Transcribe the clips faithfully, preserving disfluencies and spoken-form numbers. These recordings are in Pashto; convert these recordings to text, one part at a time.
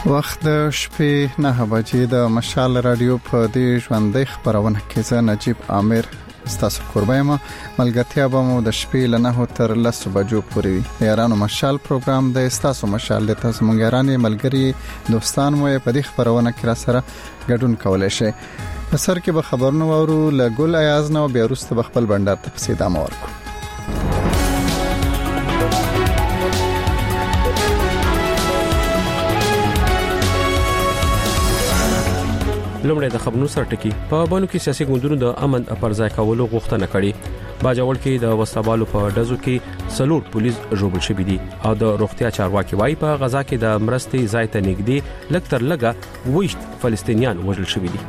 وخت د شپې نه بجې د مشال رادیو په دې ژوندۍ خبرونه کې زه نجیب عامر ستاسو قربایم. ملګرتیا به مو د شپې له نه تر لسو بجو پورې وي. یارانو مشال پروګرام د ستاسو مشال د تاسو مونږ یارانې ملګری دوستان مو په دې خبرونه کې را سره ګډون کولای شي. په سر کې به خبرونه وورو له ګل ایاز نه بیا وروسته به خپل بندر ته پسې دام ورکو. لومړی د خبرونو سرټکی په بانو کې سیاسي ګوندونو د امن پرځای کولو غوښتنه کړې. باجوړ کې د وسلوالو په ډزو کې سلور پولیس ژوبل شوي دي او د روغتیا چارواکي وايي په غزا کې د مرستې ځای ته نږدې لږ تر لږه ویشت فلسطینیان وژل شوي دي.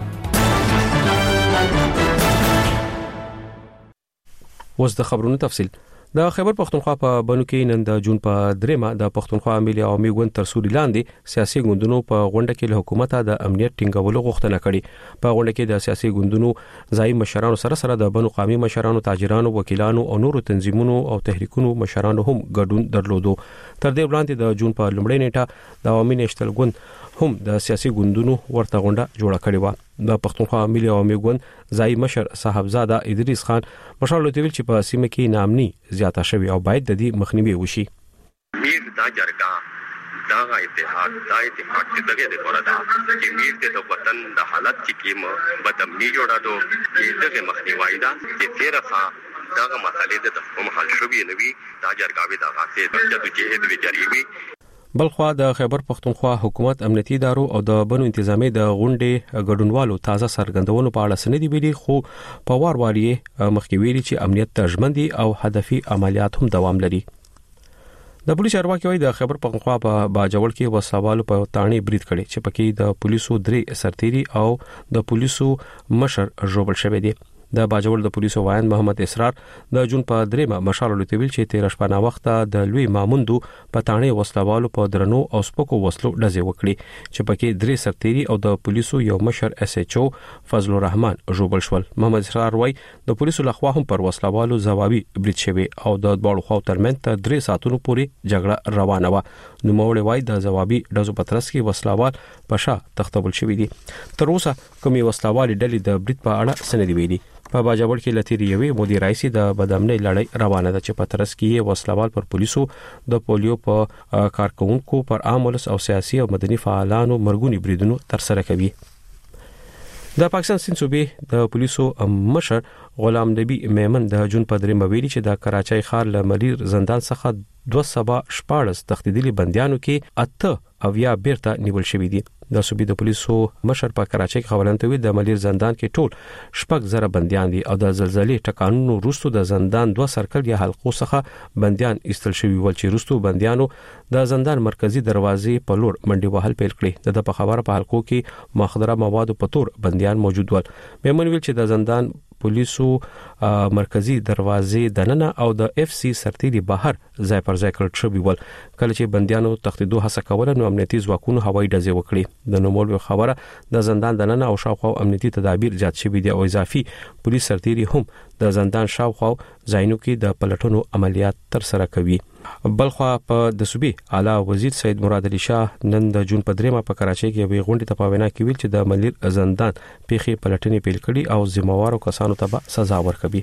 اوس د خبرونو تفصیل. د خیبر پختونخوا په بنو کې نن د جون په دریمه د پختونخوا ملي عوامي ګوند تر سوري لاندې سیاسي ګوندونو په غونډه کې له حکومت د امنیت ټینګولو غوښتنه کړې. په غونډه کې د سیاسي ګوندونو ځای مشرانو سره سره د بنو قومي مشرانو، تاجرانو، وکیلانو او نورو تنظیمونو او تحریکونو مشرانو هم ګډون درلودو. تر دې وړاندې د جون په لومړۍ نیټه د عوامي نېشنل ګوند هم د سیاسي ګوندونو ورته غونډه جوړه کړې و. د پښتونخوا ملي عوامي ګوند ځای مشر صاحبزاده ادریس خان مشال ویل چې په سیمه کې نامني زیاته شوی او باید د دې مخنیوي وشي. میر دا جرګه دا اتحاد دا اتحاد چې دغه د پردا چې میر د وطن د حالت چې کیمه بدامني جوړادو چې دغه مخنیوي دا چې تیرخه داغه مسالې د کوم حل شوی نوي دا جرګاوي دا غاټه د جهاد ویچاري وي. بلخوا د خیبر پختونخوا حکومت امنیتي ادارو او د بنو انتظامی د غونډې ګډونوالو تازه سرګندونو په اړه سندې ویلي، خو په وار وار یې مخکې ویلي چې امنیت ترجمندي او هدفي عملیات هم دوام لري. د پولیس چارواکي وايي د خیبر پختونخوا په باجوړ کې وسوالو په تانی برید کړي چې پکې د پولیسو درې سرتيري او د پولیسو مشر ژوبل شوی دی. د باجوړ د پولیسو وایند محمد اسرار د جون په دریمه مشال لوتویل چې تیر شپه نا وخت د لوی ماموندو په تانی وسلوالو په درنو او سپکو وسلو ډزې وکړي چې پکې درې سرتيري او د پولیسو یو مشر اس ایچ او فضل الرحمن ژوبل شول. محمد اسرار وايي د پولیسو لخوا هم پر وسلوالو ځوابي برید شوی او د دوړو خو ترمن ته درې ساعتونو پورې جګړه روانه و. نو موړ وايي د ځوابي ډزو پترس کې وسلوال په شا تختبل شوی دي. تر اوسه کومي وسلوالي ډلې د برید په اړه سندې ویلي. په باجوړ کې لتیری یوې مدیر رئیس د بدامنۍ لړۍ روانه ده چې په ترڅ کې وسلوال پر پولیسو د پولیو په کارکونکو پر عام ولس او سیاسي او مدني فعالانو مرګونی بریدونو تر سره کوي. د پاکستان سند صوبې د پولیسو مشر غلام نبی میمن د جون په درې مویلي چې د کراچۍ ښار له ملیر زندان څخه دوه سبا شپاړس تښتیدلي بندیانو کې اته اویا بیرته نیول شوي دي. د صوبې د پولیسو مشر په کراچۍ کې خبرانتوي د ملیر زندان کې ټول شپږ زره بنديان دي او د زلزلې ټکانونو وروسته د زندان دوه سرکل یا حلقو څخه بنديان ایستل شوي ول چې وروسته بنديانو د زندان مرکزی دروازې په لور منډي وهل پیل کړی. د په خبره په حلقو کې مخدره مواد په تور بنديان موجود ول. میمن ویل چې د زندان پولیسو مرکزی دروازې دننه او د اف سی سرتيري بهر ځای پر ځای کړل شوی ول. کله چې بنديانو تښتیدو هڅه کوله نو امنیتي ځواکونو هوایي ډزې وکړي. د نومول خبره د زندان دننه او شاوخوا امنیتي تدابیر زیات شوي دي او اضافي پولیس سرتيري هم د زندان شاوخوا ځایونو کې د پلټنو عملیات تر سره کوي. بلخوا په د صوبې اعلی وزیر سید مراد علي شاه نن د جون په دریمه په کراچۍ کې یوې غونډې ته په وینا کې ویل چې د ملیر زندان پیخي پلټنې پیل کړي او ذمہوارو کسانو ته سزا ورکوي.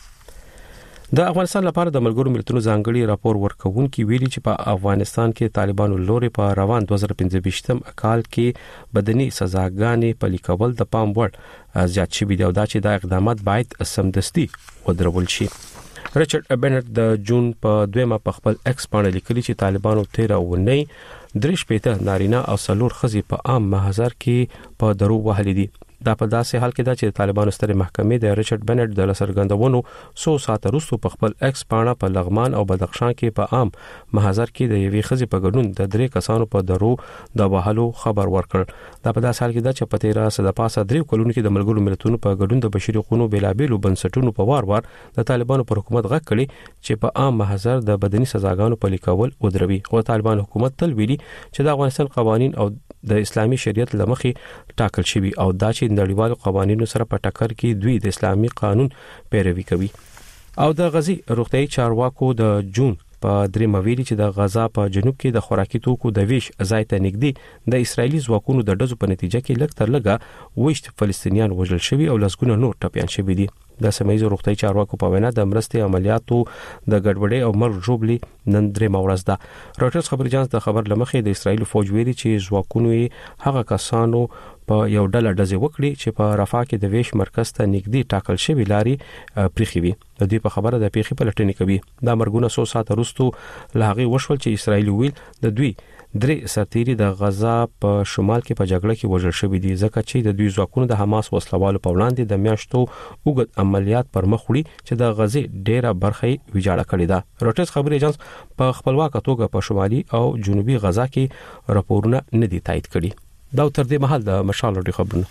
د افغانستان لپاره د ملګرو ملتونو ځانګړي راپور ورکوونکي ویلي چې په افغانستان کې طالبانو لوري په روان دوه زره پنځه ویشتم کال کې بدني سزاګانې پلي کول د پام وړ زیات شوي دي او دا چې دا اقدامات باید سمدستي ودرول شي. ریچارډ بنټ د جون په دویمه په خپل ایکس باندې لیکلي چې طالبانو تیر اونۍ درې شپېته نارینه او څلور ښځې په عام محضر کې په درو وهلي دي. دا په داسې حال کې ده چې طالبانو سترې محکمې د ریچارډ بنټ د لسرګندونو څو ساعته وروسته په خپل ایکس پاڼه په لغمان او بدخشان کې په عام محضر کې د یوې ښځې په ګډون د درې کسانو په درو د وهلو خبر ورکړ. دا په داسې حال کې ده چې په تیر سده پاسه درې کلونو کې د ملګرو ملتونو په ګډون د بشري حقوقو بیلابېلو بنسټونو په وار وار د طالبانو پر حکومت غږ کړي چې په عام محضر د بدني سزاګانو پلي کول ودروي. خو طالبان حکومت تل ویلي چې د افغانستان قوانين او د اسلامي شریعت لمخې ټاکل شوی او دا چې نړیوالو قوانینو سره په ټکر کې دوی د اسلامي قانون پیروي کوي. او د غزي روغتيایي چارواکو د جون په درې مویلي چې د غزا په جنوب کې د خوراکي توکو د ویش ځای ته نږدې د اسرایلی ځواکونو د ډزو په نتیجه کې لږ تر لږه وشت فلسطینیان وژل شوي او لسګونه نور ټپيان شوي دي. د سیمه ییزو روغتي چارواکو په وینا د مرستې عملیاتو د ګډوډۍ او مرګ جوړبلي نن درې مورز ده. رويټرز خبري اژانس د خبر لمخې د اسرایل فوج ویلي چې ځواکونو یې هغه کسانو په یو ډله ډزې وکړي چې په رفح کې د ویش مرکز ته نږدې ټاکل شوی لاري پریخي وي. د دې په خبره د پیخي پلټنې کوي. د مرګونو څو ساعت وروسته لاغي وشول چې اسرایل ویل د دوی درې سرتيري د غزا په شمال کې په جګړه کې وژل شوی دي ځکه چې د دوی ځواکونو د حماس وسلوالو په وړاندې د میاشتو وګړي عملیات پر مخ وړي چې د غزې ډیره برخه ویجاړه کړې ده. رويټرز خبري اژانس په خپلواک توګه په شمالي او جنوبي غزا کې راپورونه نه دي تایید کړي. دا تر دې مهال د مشال رادیو خبرونه.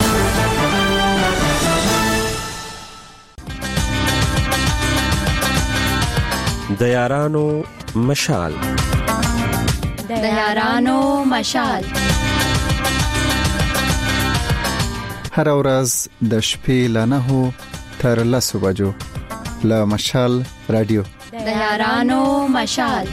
د یارانو مشال د یارانو مشال هر ورځ د شپې له نهو تر لسو بجو له مشال رادیو د یارانو مشال.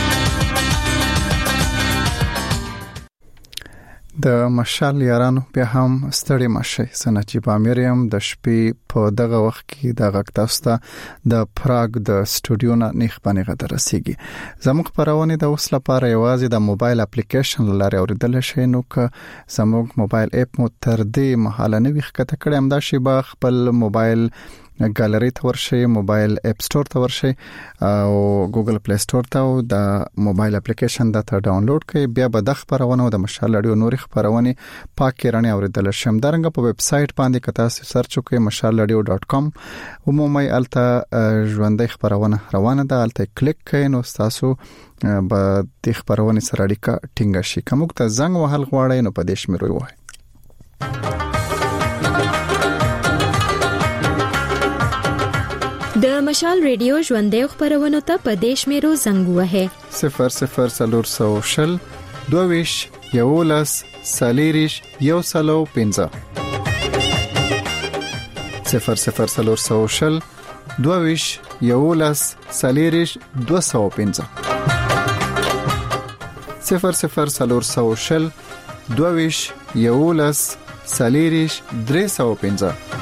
د مشال یارانو بیا هم ستړي مشه سنچې پامیریم د شپې په دغه وخت کې د غږ تاسو ته د پراګ د سټوډیو نه نیخ باندې غږ رسیږي. زموږ پرونه د اوس لپاره یوازې د موبایل اپلیکیشن لاره اوریدل شي نو که زموږ موبایل اپ مو تر دې محاله نه وښکته کړم هم دا شی با خپل موبایل ګالری ته ورشي موبایل اپ سٹور ته ورشي او ګوګل پلی سٹور ته او د موبایل اپلیکیشن دا ته ډاونلوډ کړئ بیا به د خبرونه او د مشال رادیو نور خبرونه پاک رانه اوریدل شم درنګ په ویب سټ باندې کتا سرچ وکړئ مشال رادیو ډاټ کام عمومي الته ژوندۍ خبرونه روانه ده الته کلیک کړئ نو تاسو به د خبرونه سره اړیکه ټینګ شي کوم ته زنګ وهل غواړئ نو په دې شمیرو وای. د مشال ریډیو ژوندۍ خبرونه ته په دیش میرو زنګ وهه صفر صفر سلور سو شل دویش یولس سالیریش یو سلو پنځه صفر صفر سلور سو شل دویش یولس سالیریش دو سو پنځه صفر صفر سلور سو شل دویش یولس سالیریش درې سو پنځه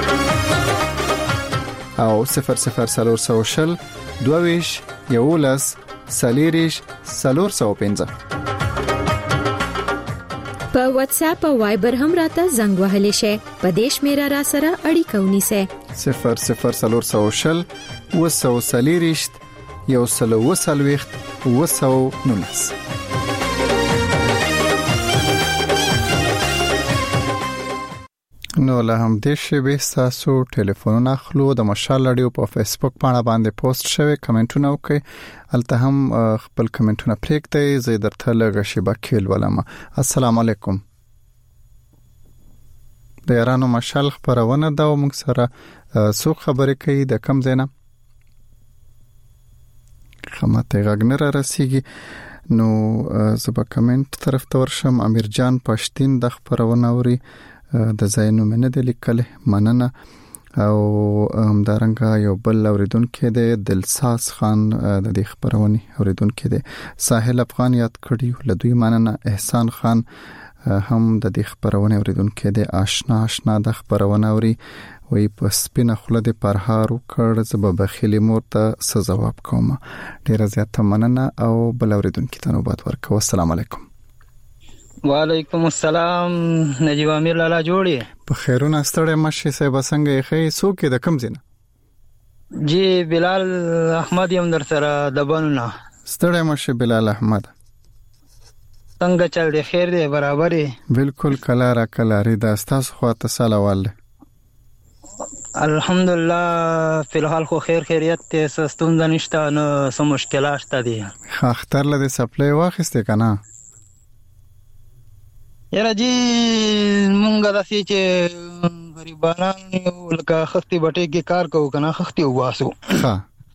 او صفر صفر سلور سو شل دویش یولس سالیریش سلور سو پنځه په واتس اپ او وایبر هم راته زنګ وهلی شي په دیش میرا را سره اړیکه ونیسه صفر صفر سلور سو شل وسو سالیریش یو سلو وسلويخت وسو نونس. نو له هم دې شی به تاسو ټلیفون اخلو د مشال رادیو په فیسبوک باندې باندې پوسټ شوی کمنټونه وکړئ الته هم خپل کمنټونه پریږدئ زه درته لږه شی بکیل ولم. السلام علیکم. د یارانو مشال خبرونه دا موږ سره څو خبرې کوي د کم زینه خمته غږ را رسیږي نو زه به کمنټ طرف ته ورشم. امیر جان پښتين د خبرونه اوري د زاینو منه د لیکل مننه او همدارنګه یو بل اوریدونکو د دلساز خان د دې خبرونه اوریدونکو د ساحل افغان یاد کړی لدوی مننه. احسان خان هم د دې خبرونه اوریدونکو د آشنا آشنا د خبرونه اوري وی په سپینه خله د پرهار وکړ زب بخیلی مور ته څه جواب کوم. ډیر زیاته مننه او بل اوریدونکو ته نوبت ورکوم. السلام علیکم. وعلیکم السلام. نجیب امیر لالا جوړی په خیرونه ستړی مشه صاحب څنګه یې خې سو کې د کم زینه جی بلال احمد یم در سره د بنونه ستړی مشه بلال احمد څنګه چل دی خیر دی برابر دی بالکل کلا را کلا ری د تاسو خو ته سلام الحمدلله فی الحال خو خیر خیریت ته سستون نشته نو سم مشکلات شته دي. خا اختر لدی سپلای واخسته کنه یاره جی مونږه د سې چې غریبانان یو لکه خستی بټې کې کار کوو کنه خستی واسو ها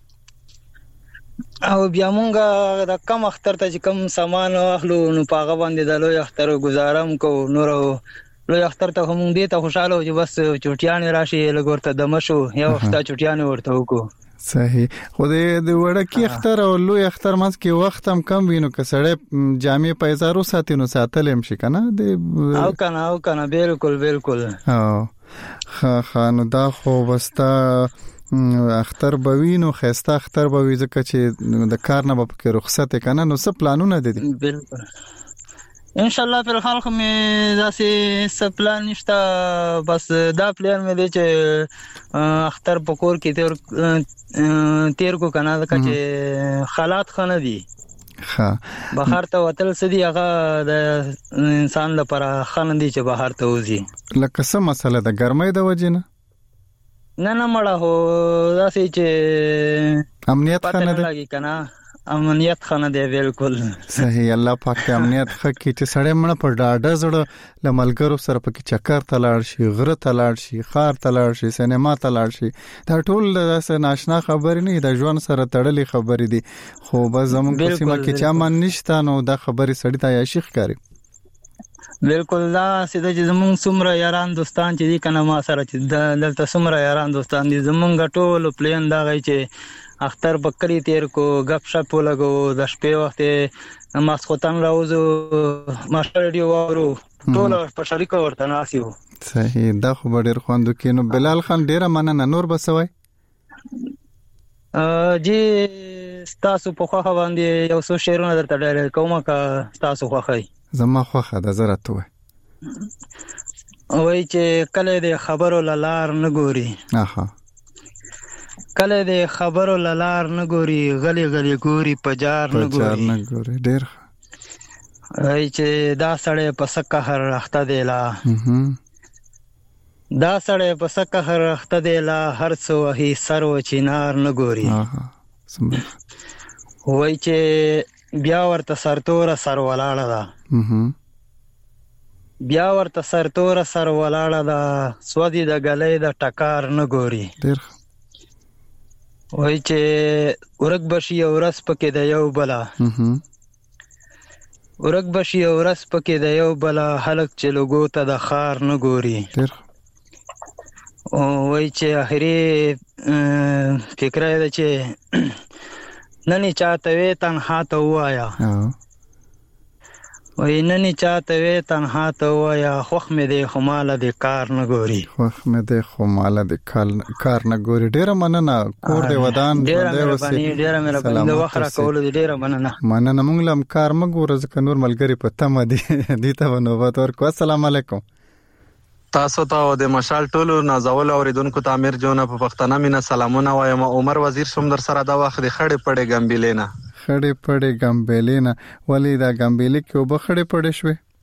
او بیا مونږه د کم اختر ته چې کم سامان اخلو نو پاغه باندې د لوی اختر گزارم کو نور لوی اختر ته هم دې ته خوشاله او چې بس چټیان راشي لګورته د مشو یو وخت چټیان ورته وکړو صحیح. خو د وړکی اختر او لوی اختر ماس کې وخت هم کم وینو که سړی جامع پیزارو ساتي نو ساتل هم شي کنه د او کنه او کنه بالکل بالکل. او خا خانو دا خو وستا اختر بوینو خسته اختر بوي ځکه چې د کار نه به کې رخصت کنه نو څه پلانونه دي؟ بالکل ان شاء الله پر خلق مې داسې څه پلان نشته، بس دا پلان مې دی چې اختر په کور کې تیر تیر کو کنه ځکه چې حالات خنه دي. ها بهر ته وتل سدي هغه د انسان لپاره خنه دي چې بهر ته وځي. لکه څه مسله د ګرمۍ د وجې نه؟ نه نه مړه هو داسې چې امنیت خنه دی. لګي کنه امنیت خنه دی بالکل. صحیح. الله پاک امنیت خکې چې سړی مړه په ډاډه زړه لملګرو سره پکې چکر ته لاړ شي، غره ته لاړ شي، خار ته لاړ شي، سینما ته لاړ شي. دا ټول د ناشنا خبرې نه د ژوند سره تړلې خبرې دي، خو به زموږ په سیمه کې چا من نشته نو دا خبرې سړی ته عاشق ښکاري. بالکل. دا سیده چې زمونږ څومره یاران دوستان چې دي کنه ما سره چې دلته څومره یاران دوستان دي زمونږ ټول پلان دا غي چې اختر بکری تیر کو غپ شپ لګو د شپې وخت ماسخوتن راوځو ماستر ډیو وورو ټول په شریکه ورته ناسیو. صحیح. دا خو ډېر خوندو کینو. بلال خان ډېر مننه. نور بسوي ا جی تاسو په خوا باندې یو څو شعرونه درته ډېر کومه کا تاسو خوخی زما خوخه د زرت وای وای چې کله د خبرو لار نه ګوري. اها کله د خبرو لار نه ګوري غلي غلي ګوري پجار نه ګوري پجار نه ګوري. ډېر وای چې دا سړی په سکه هر رخته دی لا دا سړی په سکه هر رخته دی لا هر څو هي سر و چینار نه ګوري. اها سم. وای چې بیا ورته سرتور سر ولاړه ده بیا ورته سرتور سر ولاړه ده سودی د غلې د ټکار نه ګوري. ډېر وای چې ورک بشي او رس پکې د یو بلا ورک بشي او رس پکې د یو بلا هلک چې لوګو ته د خار نه ګوري. ډېر وای چې اخري فکر دی چې ننی چاته وې تنها ته وایا وای ننی چاته وې تنها ته وایا خوخ مې دې خماله دې کار نه ګوري. خوخ مې دې خماله دې کار نه ګوري. ډېر مننه. کور دې ودان ډېر مهرباني ډېر مهرباني د وخت را کول ډېر مننه. مننه. موږ لم کار مګور ځکه نور ملګری په تمه دي دې ته نوبت ورکو. السلام علیکم. تاسو ته د مشال ټولو نازول اوریدونکو ته امیر جون په پښتنه مینا سلامونه وایم. عمر وزیر شوم در سره دا وخت د خړې پړې ګمبلینا خړې پړې ګمبلینا ولې دا ګمبلی کې وب خړې پړې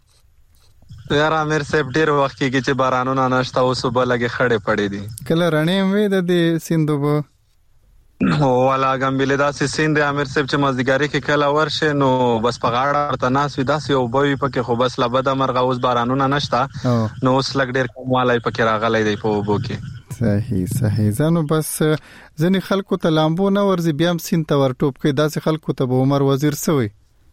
شوې؟ یار امیر صاحب ډیر وخت کې چې بارانونه نشته او صبح لګي خړې پړې دي. کله رڼې وې د دې سیندوب هو والا ګمبلی دا سیند امیر صاحب چې مزدګاری کې کله ورشه نو بس په غاړه ورته ناس وي داسې او بوي پکې خو بس لبد مرغه اوس بارانونه نشته نو اوس لګ ډیر کومالای پکې راغلی دی په وبو کې. صحیح صحیح. زنو بس ځنی خلکو ته لامبو نه ورزي بیا هم سین ته ور ټوپ کې داسې خلکو ته به عمر وزیر سوی.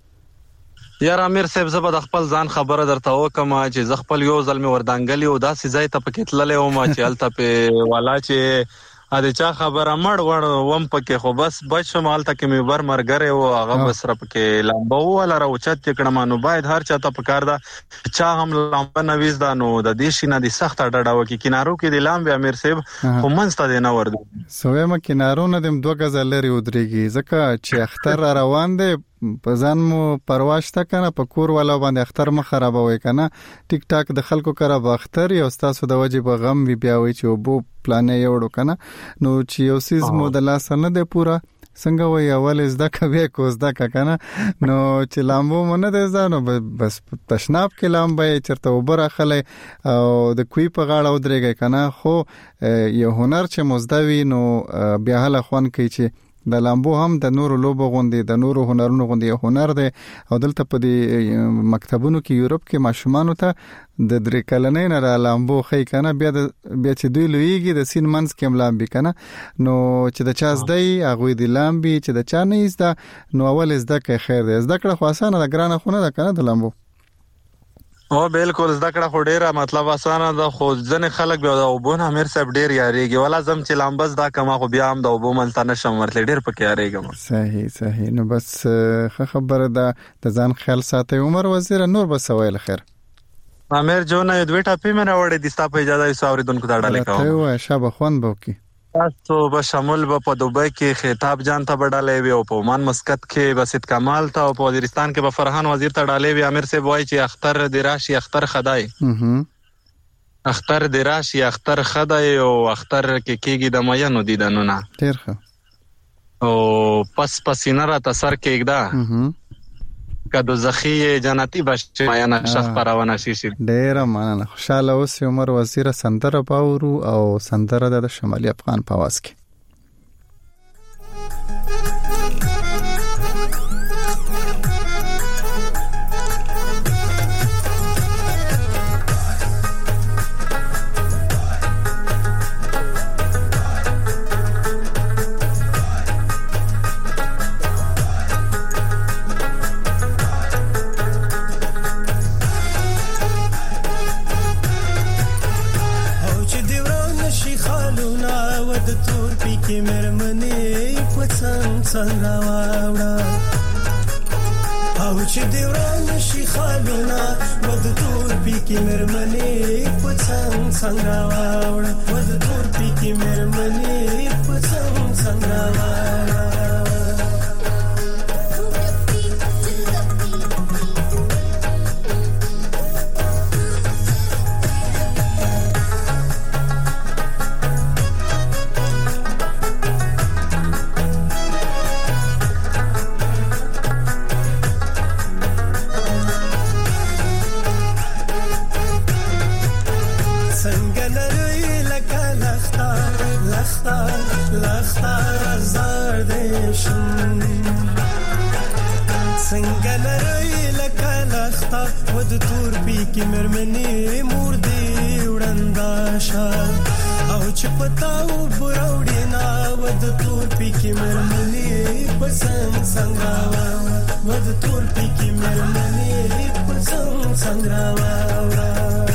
یار امیر صاحب زبر د خپل ځان خبره درته وکم چې ز خپل یو ځل می وردانګلی او داسې ځای ته پکې تللې او ما چې الته په والا چې ا دې چا خبره مړ وړ وم پکې خو بس بچ مال تک می بر مرګره او هغه بس رب کې لامبو ولا راوچت کړم نو باید هر چا ته پکار دا چا هم لامبو نویز دا نو د دې شینه د سخت ډډه وکي کینارو کې د لامبو امیر صاحب خو منسته دی نه ورد سوې ما کینارو نه دم دوه غزل لري ودرېږي ځکه چې اختر روان دی په ځان مو پرواش تا کنه په کور والا باندې اختر مخ خرابوي کنه ټیک ټاک د خلکو کرا به اختر یو تاسو د وجه به غم وی بیا وي چې وبو پلان یې وړو کنه نو چې یو سیز مو د لاس نه دی پورا څنګه وای اول زده کوي کوز دا کنه نو چې لامبو مونږ نه ځانو بس تشناب کې لامبې چرته وبره خلې او د کوی په غاړه ودرېږي کنه خو یو هنر چې مزدوي نو بیا هله خوان کوي چې د لامبو هم د نورو لوبو غوندي د نورو هنرونو غوندي هنر دی او دلته په دې مکتبونو کې یورپ کې ماشومانو ته د درې کلنې نه را لامبو خې کنه بیا د بیا چې دوی لویږي د سین منس کې لامبي کنه نو چې د چا زدي هغه دی لامبي چې د چا نه زده نو اول زده کې خیر دی زده کړه خو اسانه ده ګرانه خو نه ده کنه د لامبو او بالکل زده کړه خو ډیره مطلب اسانه ده، خو ځنې خلک بیا د اوبو نه امیر صاحب ډیر یاریږي، ولا زم چې لامبس دا کما خو بیا هم د اوبو ملته نشم ورتلی، ډیر پکې یاریږم. صحیح صحیح. نو بس ښه خبره ده، د ځان خیال ساتي. عمر وزیر نور بس ویل خیر. امیر جو نه دوی ټاپې مې راوړې دي، ستا په اجازه یې ساوریدونکو ته ډالې کوم. ته وای شابه خوان بوکي. تاسو به شامل به په دوبۍ کې خطاب جان ته بډالې وي، او په عمان مسقط کې بسیط کمال ته، او په وزیرستان کې به فرحان وزیر ته ډالې وي. امیر صاحب وایي چې اختر دی راشي اختر خدای، اختر دی راشي اختر خدای، او اختر کې کېږي د مینو دیدنونه. ډېر ښه. او پس پسینه را ته سر کېږده که دوزخي جنتي بشي مینه شخ پرونه شي شي. ډېره مننه. خوشاله اوسې عمر وزیر. سندره باورو او سندره د شمالي افغان په आवाज کې. او چې دی وران شي خالونه ود تور پی کې مرمنې پڅنګ څنګه واوړه، ود تور پی کې مرمنې پڅنګ څنګه واوړه. کی مرمنی مور دی وړندا شال او چې پتاو براوډی نا ود تور پی کی مرمنی پسنګ څنګه ود تور پی کی مرمنی پسنګ څنګه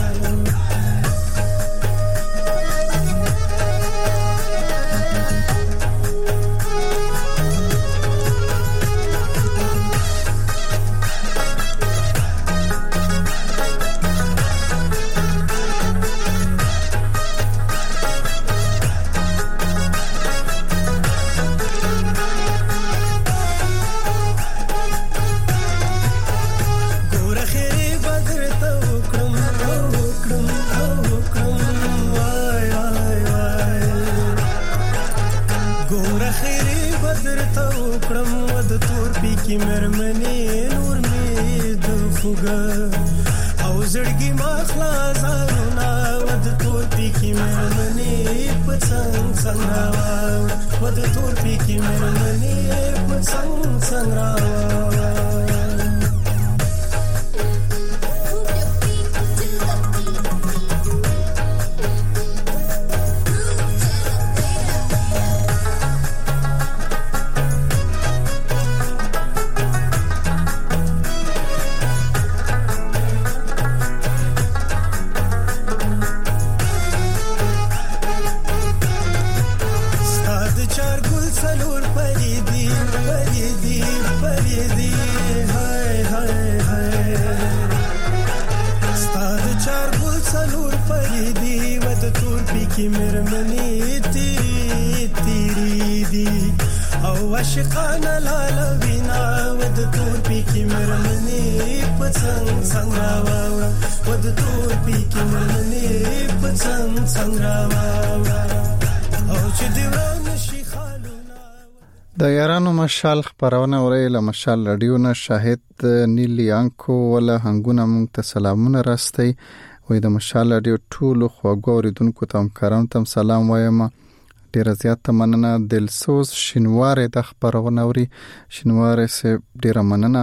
د یارانو مشال خبرونه ورېله مشال رادیو نه شاهد نیلی انکو ولا هنګونه مونږ ته سلامونه راستي وې د مشال رادیو ټولو خواږه اوریدونکو ته هم تم سلام وایم. ډیر زیات مننه. دلسوز شینواره د خبرونه وري شینواره سه ډیر مننه.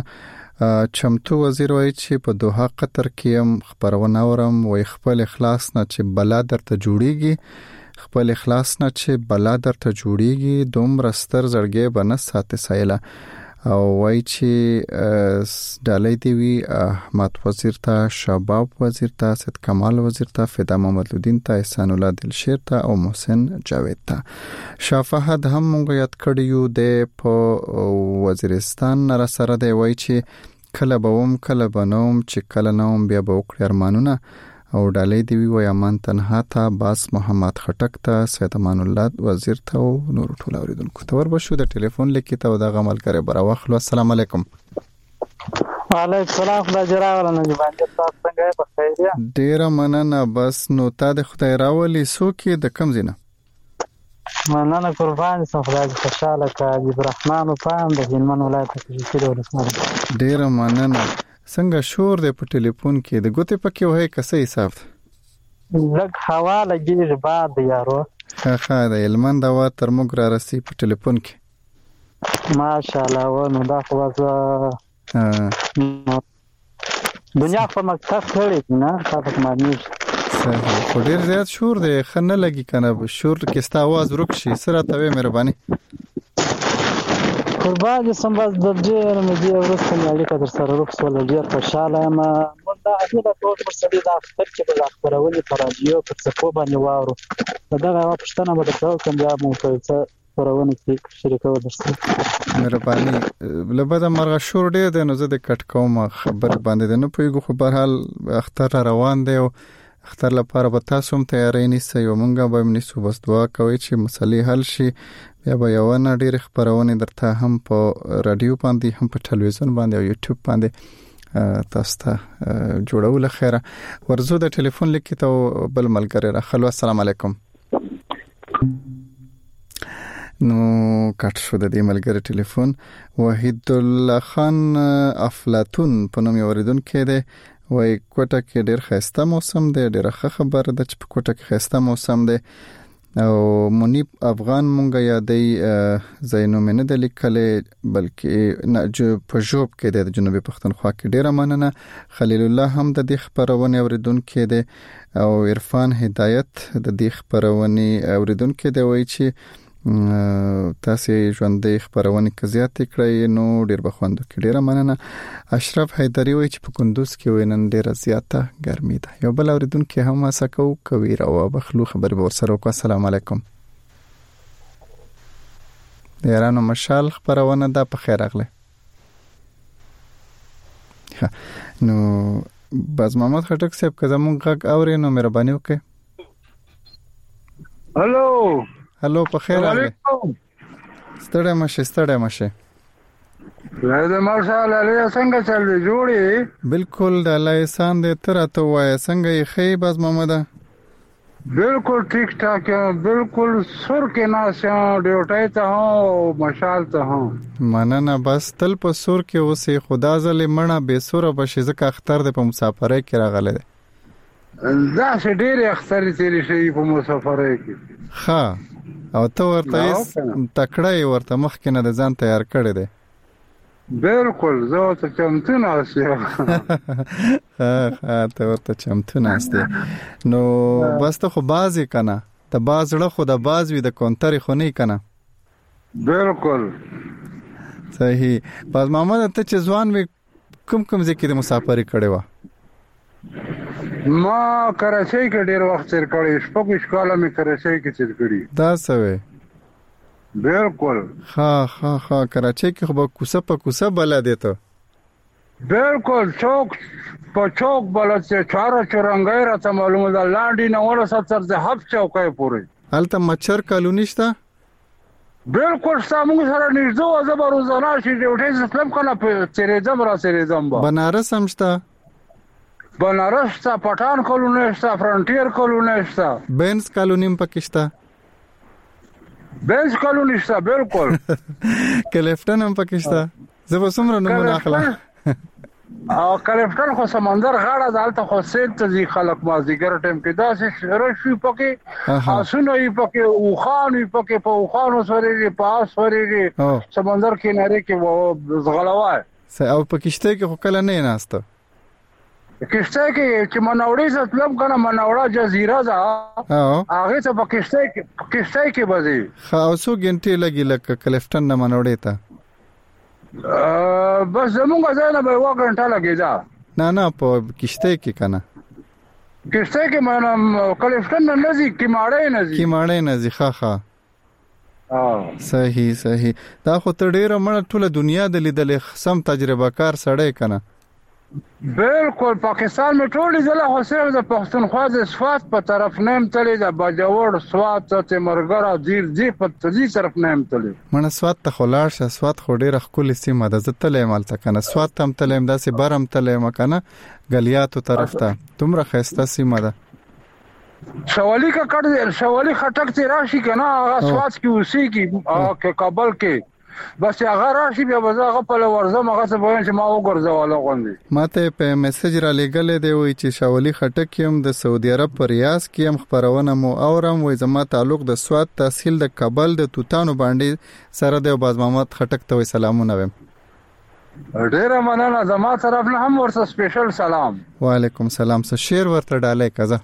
چمتو وزیر وای چې په دوحه قطر کې هم خبرونه ورم وې خپل اخلاص نه چې بلا درته جوړیږي، خپل اخلاص نه چې بلا درته جوړیږي، دومره ستر زړګي بنه ساتي سایله. او وای چې ډالۍ دی وی احمد وزیر ته، شباب وزیر ته، سید کمال وزیر ته، فدا محمد الدین ته، احسان الله دلشیر ته او محسن جاوید ته. شافهد هم مونږ یاد کړیو د په وزیرستان را سره دی، وای چې کله بوم کله بنوم چې کله نوم بیا به وکړ ارمانونه. او ډالۍ دی وی وای امان تنها ته، باس محمد خټک ته، سید امان الله وزیر ته او نور ټول اوریدونکو ته وربشو. د ټلیفون لیکي ته د غمل کرے براوخلو. السلام علیکم. وعلیکم السلام. خدای جراوله نه باندې تاسو څنګه په خیر یې؟ ډیر مننه. بس نو تا د خدای راولي سو کې د کم زینه مننه قربان سم. خدای خوشاله کړي. عبدالرحمن پام د هلمند ولایت کې کېدو ولسمه. ډیر مننه. څنګه شور دی په ټلیفون کې؟ د ګوتې پکې وای کسې حساب لږ هوا لګي بعد یارو. ښه ښه د هلمند هوا تر موږ را رسي په ټلیفون کې ماشاءالله. و نو دا خو دنیا په مکتب کړي نه تاسو مانی صحیح. خو ډیر زیات شور دی، خنه لګي کنه شور کې ستا आवाज ورک شي. سره ته مهرباني قربان سم. بس د ډیر مې دی ورسته مې اړیکه در سره روښ ول. ډیر خوشاله یم. مونږ دا اړیکه ټول مسلې د اختر کې د خبرولې پر رادیو په څپو باندې واورو. دا غوا پښتنه به د کوم بیا مو په څه پرونه کې شریکو درسته مهرباني. لبدا مرغه شور ډیر دی نو زه د کټ کوم خبر باندې نه پویګو. خو بهر حال اختر روان دی او اختر لپاره به تاسو هم تیاری نیسئ او مونږ به نیسو. بس دعا کوئ چې مسلې حل شي. بیا به یو نه ډېر خبرونه درته هم په رادیو باندې هم په ټلویزیون باندې او یوټیوب باندې تاسو ته جوړول. خیره ورزو د ټلیفون لیکي ته بل ملګری راخلو. السلام علیکم. نو کټ شو د دې ملګری ټلیفون. وحید الله خان افلاطون په نوم اوریدون کې دی. وای کوټه کې ډېر خسته موسم دی. ډېر ښه خبره ده چې په کوټه کې خسته موسم دی. او منیب افغان مونږه یادې زینو منه د لیکلې بلکې نه په جوب کې د جنوبي پښتونخوا کې. ډیره مننه. خلیل الله هم د دې خبرونه اوریدونکو دی او عرفان هدایت د دې خبرونه اوریدونکو دی. وای چې تاسو ژوندې خبرونه کې زیات کړئ نو ډیر بخوندو کې. ډیره مننه. اشرف حیدری وای چې په کندوز کې وینن ډیره زیاته ګرمي ده. یو بل اوریدونکو هم اسکو کوي راو بخلو خبر به ورسره وکړه. السلام علیکم. یارانو مشال خبرونه ده په خیر اغله. نو باز محمد خټک صاحب که زمونږ غږ اوري نو مهرباني وکړئ. هالو هالو په خیر اغله. ستړی مشه ستړی مشه. راځه ماشاءالله له څنګه چل جوړي؟ بالکل د الله احسان دې تر ته وای څنګه یې خې باز محمد؟ بالکل ٹھیک ٹھاک ہے. بالکل سر کې ناسیا ډیوټای ته هو مشال ته هو. مننه. بس تل په سر کې اوسې خدا زلې مړه به سر بشي ځکه اختر دې په مسافرۍ کې راغله. دا چې ډېر اختر تیری شي په مسافرۍ کې. ها او ته ورته تکړه ورته مخ کې نه د ځان تیار کړی دی. بالکل زه ته چمتو ناسته. ها ته ورته چمتو ناسته. نو بس ته خو بازي کنه ته باز له خو د باز وی د کونتر خو نه کنه. بالکل صحیح. باز محمد ته چې ځوان وی کوم کوم ځکه د مسافرۍ کړي و؟ ما کراچۍ کې ډېر وخت تیر کړی. شپږ کاله مې کراچۍ کې تیر کړی. دا سوي. بالکل. ها ها ها کراچۍ کې خو کوسه په کوسه بلد ته. بالکل چوک په چوک بلد چې چارو چرنګای راته معلومه ده. لاندې نه ولا ستر د هف چوکای پورې. الته مچر کالونی شته؟ بالکل سامو سره نږدې زبر روزانه شي ډیوټي سیستم کنه په چیرې دم را چیرې دم. بنارس هم شته؟ بنارس تا پټان کالونی شته، فرنټیر کالونی شته، بینز کالونی پکې شته. بینز کالونی شته بالکل. کلیفټن هم پکې شته. زه به څومره نمونه اخلم. او کلیفټن خو سمندر غاړه دالته خو سیل ته ځي خلک مازیګر ټیم کې داسې رشي پکې اسونه یې پکې او خان یې پکې په او خانو سره پاس ورېږي سمندر کناره کې و زغلوای. او پکشته کې خو کله نه نهسته. کشته کې چې منوړې ستلم کنه منوړه جزیره ده. هغه ته پکشته کې کشته کې بځي. خاصو ګنټي لګي لکه کلیفټن نه منوړې ته. بس زمونږ ځای نه به یوه غنټه لګېده. نه نه په کشته کې کنه کشته کې مانم کلیفټن نه نزدیک کیماړی نزدیک کیماړی نزدیک ښه ښه صحیح صحیح. دا خو ته ډیره مړه ټوله دنیا د لیدلې سم تجربه کار سړی کنه. بالکل پاکستان می ټول ځله خو صرف د پښتونخوا د صفات په طرف نیم تللی د باجوړ سوات ته مرګرا دیر دی په تدې طرف نیم تللی. منه سوات ته خلاص شه. سوات خو ډیره خپل سیمه ده. زه تلې مال ته کنه سوات تم تلې داسې برم تلې مکنه غلیاتو طرف ته تمره خسته سیمه ده. شوالی کا کټ شوالی خټک ته راشي کنه هغه سوات کې اوسې کې او کابل کې بس هغه راشي بیا وځه په ورزم هغه څه وایي چې ما وګرځواله غوندي. ماته په میسج را لګلې دی وای چې شاولی خټک یم د سعودي عرب پر ریاض کې هم خبرونه مو اورم وای زما تعلق د سوات تحصیل د کابل د توتانو باندې سره د باز محمد خټک ته وای سلامونه ویم. ډیره مننه زما طرف نه هم ورته سپیشل سلام. وعلیکم سلام. څه شعر ورته ډالې کزه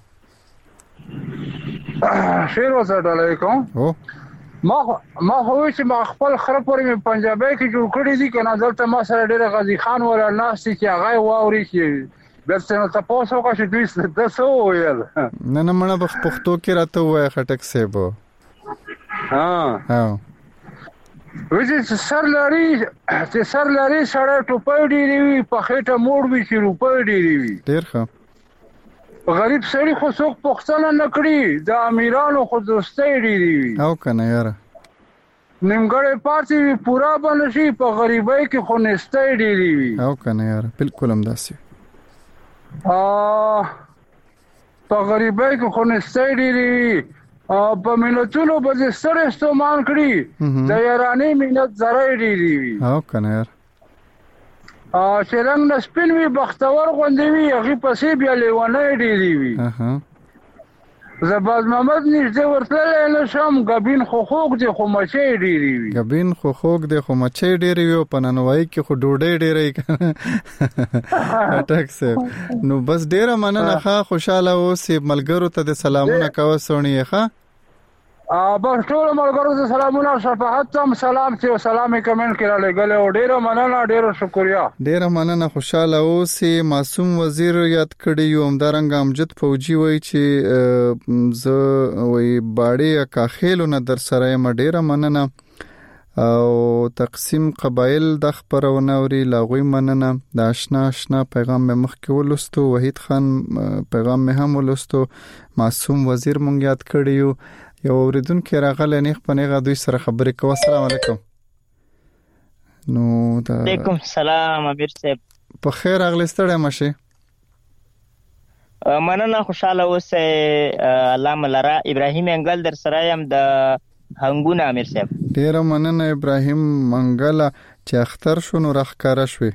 شعر ورته ډالې کوم. او ما ما خو چې ما خپل خره پورې په پنجابي کې جوړ کړی دي کنه دلته ما سره ډېر غازی خان ولا ناس چې هغه واوري چې درته نو تاسو کا چې دوی د څو ویل نه نه مړه په پښتو کې راته وای خټک سیبو. ها ها وځي چې سر لري چې سر لري سره ټوپې ډېری وي په خېټه موړ وي چې روپې ډېری وي. ډېر ښه. غریب سړی خو څوک پښتنه نه کړی د امیرانو خو دوستۍ ډېری وي. او کنه یاره نیمګړی پاتې وي پورا بنشي په غریبۍ کې خو نستۍ ډېری وي. او کنه یاره بالکل هم داسې ا په غریبۍ کې خو نستۍ ډېری وي په ملتونو به ستړي استعمال کړي د یارانې ملت زړې ډېری وي. او کنه یاره چې رنګ نه سپین وي بختور غوندې وي هغې پسې بیا لیونۍ ډېرې وي. زه باز محمد نږدې ورتللی نه شم ګبین خو خوږ دی خو مچۍ ډېرې وي. ګبین خو خوږ دی خو مچۍ ډېرې وي او په نانوایي کې خو ډوډۍ ډېره وي خټک صاحب. نو بس ډېره مننه ښه خوشحاله اوسې ملګرو ته د سلامونه کوه سونی ښه. بس ټول ملګرو ته سلامونه شفاعت ته سلام چې سلامي کمنټ کې را لګلې او ډیره مننه ډیره شکریا. ډیره مننه خوشاله اوسې. معصوم وزیر یاد کړی یو همدارنګ امجد فوجي وای چې زه وای باړې کا خېلو نه در سره یم. ډیره مننه او تقسیم قبایل د خبرونه اوري لاغوي مننه. د آشنا آشنا پیغام مې مخ کې ولستو. وحید خان پیغام مې هم ولستو. معصوم وزیر مونږ یاد کړی یو یو اوریدونکو راغله نه خپنهغه دوی سره خبرې کوي. السلام علیکم. نو دا علیکم السلام امیر صاحب په خیر اغلستړی مشه. مننه خوشاله اوسه. علامه لرا ابراهیم انګل در سره يم د هنګونه امیر صاحب. ډیر مننه ابراهیم منګل چې اختر شونو راخکاره شوي.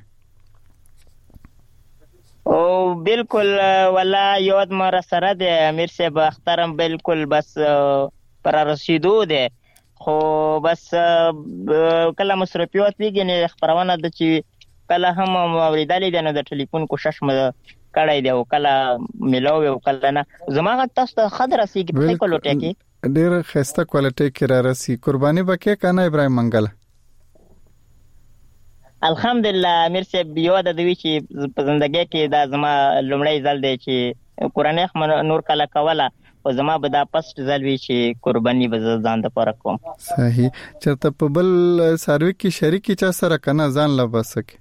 او بالکل ولا یود مر سره د امیر صاحب اخترم بالکل بس پر رسیدو ده خو بس کله مصرفیات ویګنه خبرونه د چې کله هم اوریدلې ده نو د ټلیفون کوشش م کړای دی او کله ملاو او کله نه زماغه تاسو ته خضر سي کې په کولټه کې ډېر خسته کوالټي کې را رسي. قرباني وکې کنه ابراهیم منګل. الحمدلله امیر صاحب یو د دوی چې په ژوندۍ کې دا زما لومړی ځل دی چې قرآن نور کله کوله او زما به دا پست ځل وی چې قرباني به ځان د پاره کوم. صحیح. چرته په بل سروي کې شریکی چا سره کنه ځان لا بسکه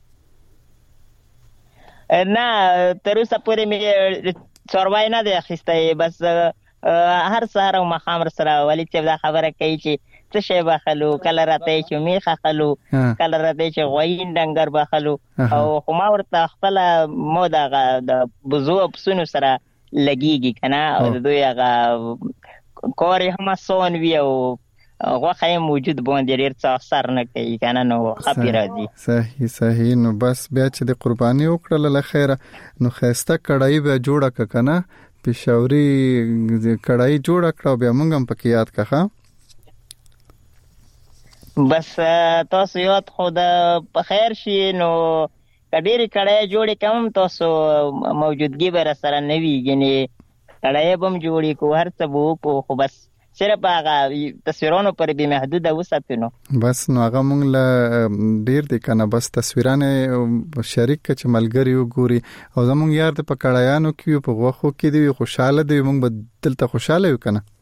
نه تر اوسه پورې مې څوروای نه دی اخیسته. بس هر سهار او مخام سره ولی چې دا خبره کوي چې څه شی بخلو کله راته چې میخه خلو کله راته چې غوین ډنګر بخلو او خو ما ورته خپل مو د بزو پسونو سره لګیږي کنه او دوی هغه کوري هم سون وی او غوخه موجود باندې ډیر څه اثر نه کوي کنه نو خبر راځي. صحیح صحیح. نو بس بیا چې د قرباني وکړه له خیره نو خسته کړای به جوړه کنه پېښوري کړای جوړه کړو بیا مونږ هم پکې یاد کړه. بس تاسو یاد خود په خیر شي نو کډيري کړای جوړې کوم تاسو موجودګي بر سره نوي یعنی کړای بم جوړې کو هر څه وو کو خو بس صرف هغه تصویرونو پر به محدود وساتو نو بس نو هغه مونږ له ډیر دي کنه بس تصویرانه شریک چې ملګری وګوري او زمونږ یار ته په کړهیانو کې په غوخو کې دی خوشاله دی مونږ بدل ته خوشاله یو کنه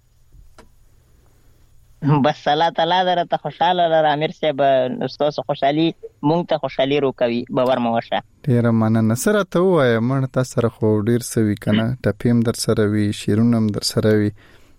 بس الله تعالی درته خوشاله لره امیر صاحب تاسو خوشحالي مونږ ته خوشحالي روکوي باور مو وشه ډیر مننه سره ته وای مړ تاسو سره خو ډیر سوي کنه ټپیم در سره وی شیرونم در سره وی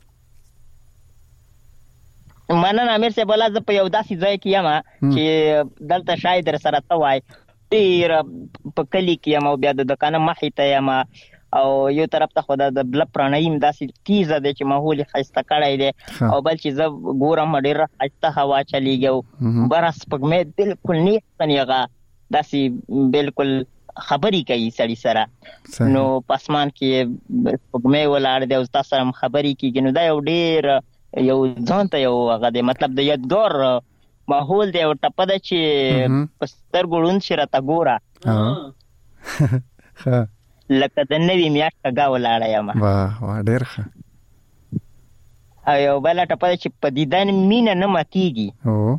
مننه امیر صاحب ولا ز په یو داسې ځای کې یم چې دلته شاید در سره ته وای ډیر په کلی کې یم او بیا د دکان مخې ته یم او یو طرف ته خو د بل پرانایم داسې تیزه دی چې ماحول خسته کړی دی او بل چې زه ګورم ډیر خسته هوا چلیږي برس پګمې بالکل نه پنیغه داسې بالکل خبري کوي سړی سره نو پسمان کې پګمې ولاړ دی او تاسو سره خبري کوي نو دا یو ډیر یو ځان ته یو هغه دی مطلب د یادګار ماحول دی او ټپه ده چې پستر ګړون شرته ګوره ها لکه د نوی میاشت کګا ولاړه یم واه واه ډیر ښه او یو بل ټپه چې په دیدن مینه نه ماتیږي او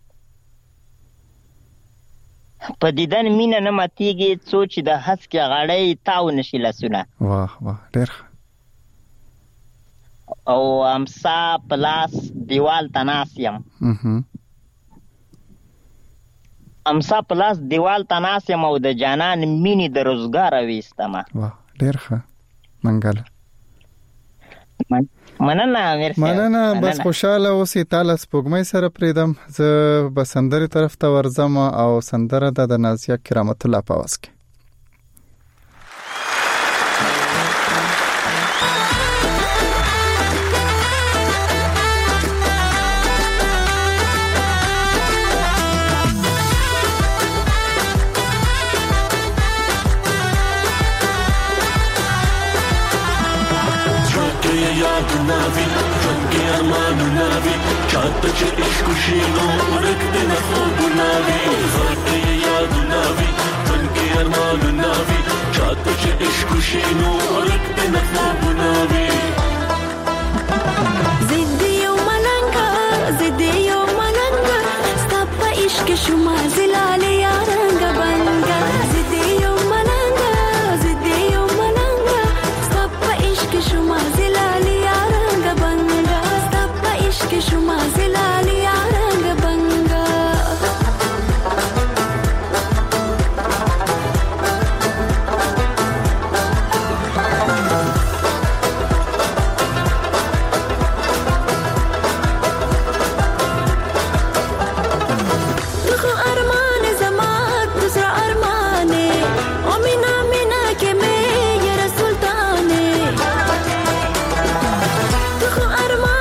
په دیدن مینه نه ماتیږي څو چې د هسکې غاړې تاو نشي لاسونه واه واه ډیر ښه او امسا پلاس دیوال تناس یم امسا پلاس دیوال تناسم او د جانان مینی د روزګار وېستمه واه ډیر ښه منګل مننه مرسي مننه بس خوشاله اوسې تعالی سپوږمۍ سره پریدم زه بسندري طرف ته ورځم او سندره د نازیه کرامت الله په واس کې ناوی رنگ ارمان ناوی چاہتا چه عشق و شینو رک دن خوب ناوی زرق یاد ناوی رنگ ارمان ناوی چاہتا چه عشق و شینو رک دن خوب ناوی زدی و ملنگا زدی و ملنگا ستاپا عشق شما زلال یارنگا بنگا زدی و ملنگا زدی و ملنگا ستاپا عشق شما زلال que shuma zilali aranga banga Tukhu arman zamat dusra armane o mina mina ke me ye sultane Tukhu arman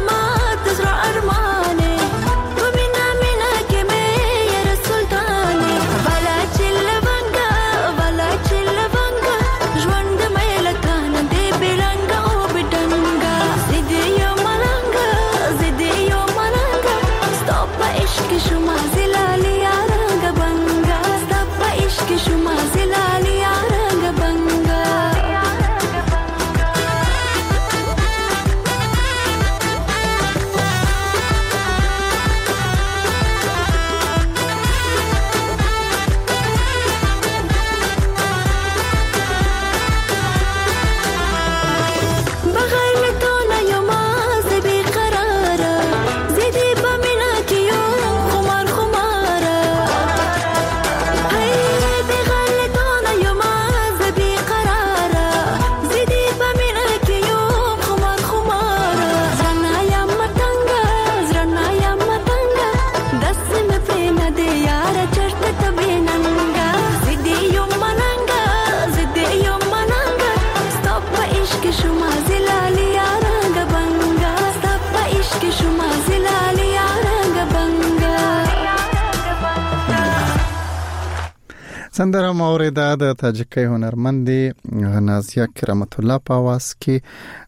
سندره موریده د تاجیکي هنرمند نازیه کرامت الله په واس کې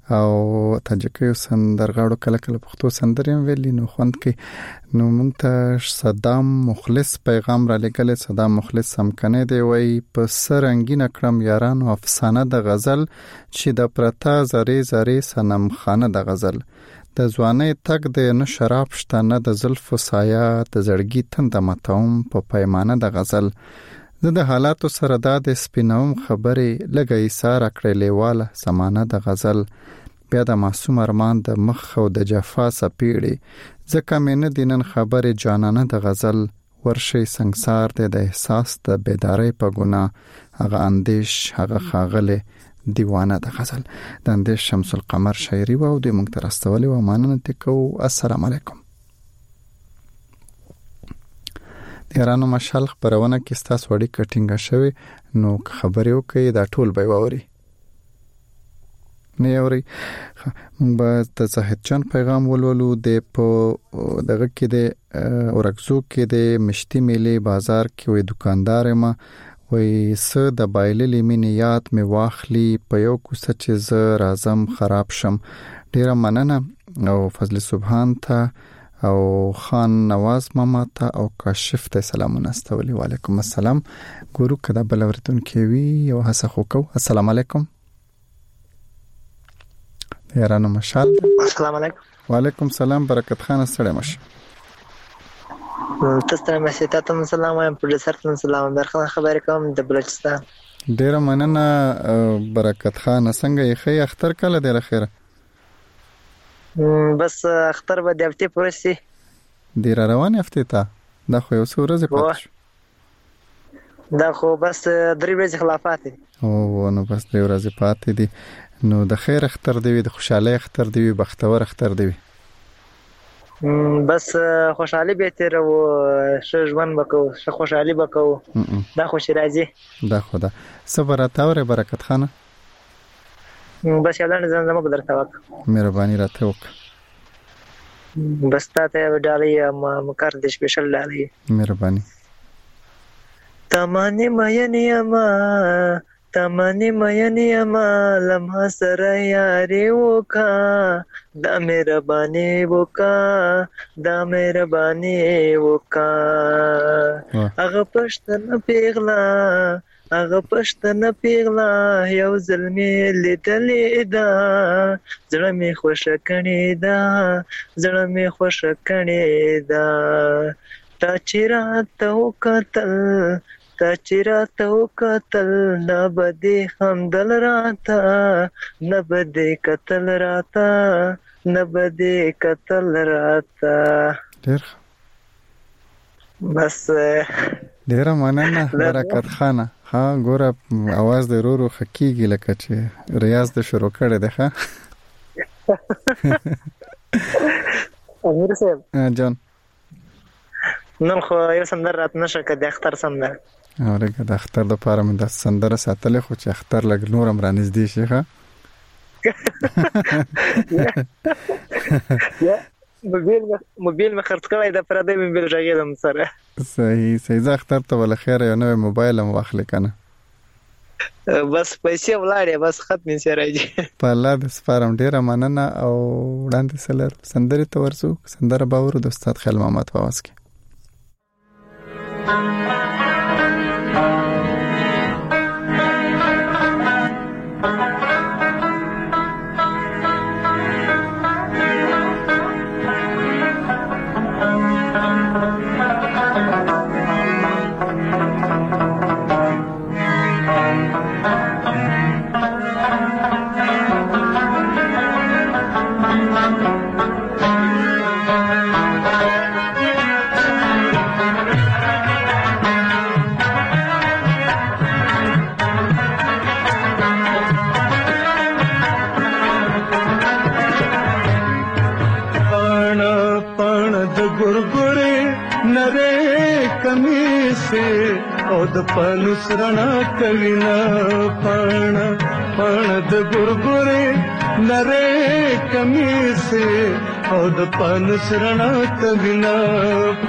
او تاجکي سندرغاړو کله کله پښتو سندرې ویلي نو خوند کې نو مونږ ته صدام مخلص پیغام را لګل. صدام مخلص سمکنه دی وای په سرنګین کړم یارانو افسانه د غزل چې د پرتا زری زری سنم خانه د غزل د ځواني تک د نه شراب شته نه د زلف سایه د زړګي تند متوم په پیمانه د غزل زه د حالاتو سره د سپینوم خبرې لګي ساره کړې لیواله زمانه د غزل بیا د معصوم ارمان د مخ او د جفا سپیړي ځکه مې نه دینن خبرې جانانه د غزل ورشي سنگسار د احساس د بیدارۍ په ګناه هغه اندیش هغه خاغله دیوانه د غزل د اندیش شمس القمر شاعري و او د مونږ تر استولې و ماننه تکو. السلام علیکم. د ایرانو مشال خبرونه کې ستاسو وړي کټینګه شوی نو خبرې وکي دا ټول به ووري نه اوري. مونږ به د زاهد جان پیغام ولولو د په دغه کې د اورکزو کې د مشتي میلې بازار کې وي دکاندار ما وي س د بایللې مینې یاد می واخلي په یو کوڅه چې ز رازم خراب شم. ډیره مننه او فضل سبحان ته او خان نواز ماما ته او کاشف ته سلامونه استولي. وعلیکم السلام. ګورو کدا بل ورتون کې وی او هڅه وکاو. السلام علیکم. یارانو مشال. السلام علیکم. وعلیکم السلام. برکت خان سره مش تاسو ته مې ستاسو سلام وایم پروډوسر ته سلام درخه خبرې کوم د بلوچستان. ډیره مننه برکت خان. څنګه یې خی اختر کله د اخره بس اختر به د هفته پرسي ډیره روان هفته ته دا خو یو څو ورځې پاتې دا خو بس درې ورځې خلافات دي او نو بس درې ورځې پاتې دي نو د خیر اختر دی د خوشاله اختر دی بختور اختر دی بس خوشحالي به تیر او شژوند وکاو ش خوشحالي وکاو دا خوشی راځي دا خدا صبر تاوره برکت خانه بس یادان زنده مو درته وک مهرباني راته وک بس ته ډالۍ ما مکر د سپیشل ډالۍ مهرباني تمانه مینه ما تمانه مینه ما لمحه سره یاري وکا دا مهرباني وکا دا مهرباني وکا هغه پښتنه پیغلا هغه پښتنه پیغلا یو ظلمي لیدلې دا زړه می خوشه کړي دا زړه می خوشه کړي دا تا چیرته وکتل تا چیرته وکتل نه بده همدل راته نه بده قتل راته نه بده قتل راته ډیر بس ډیر مننه برکت خانه ها ګوره आवाज د رورو خکیږي لکه چې ریاض د شروع کړي ده ها امیر صاحب جان نن خو یو سندر رات نشه کده اختر سندر اورګه د اختر د پاره مې د سندره ساتلې خو چې اختر لګ نورم را نږدې شي ښه یا موبایل موبایل مې خرڅ کړی د پردې موبایل راغلم سره صحیح صحیح زه اختر ته ول خیر یو نوې موبایل مو واخلې کنه بس پیسې ولاړې بس ختم شي راځي په الله د سپارم ډیره مننه او وړاندې سلر سندره ته ورسو سندره باور د استاد خیل محمد فواز کې د پانوس رڼا کوي نه پاڼه پاڼه د ګورګورې نری کمیسه او د پانوس رڼا کوي نه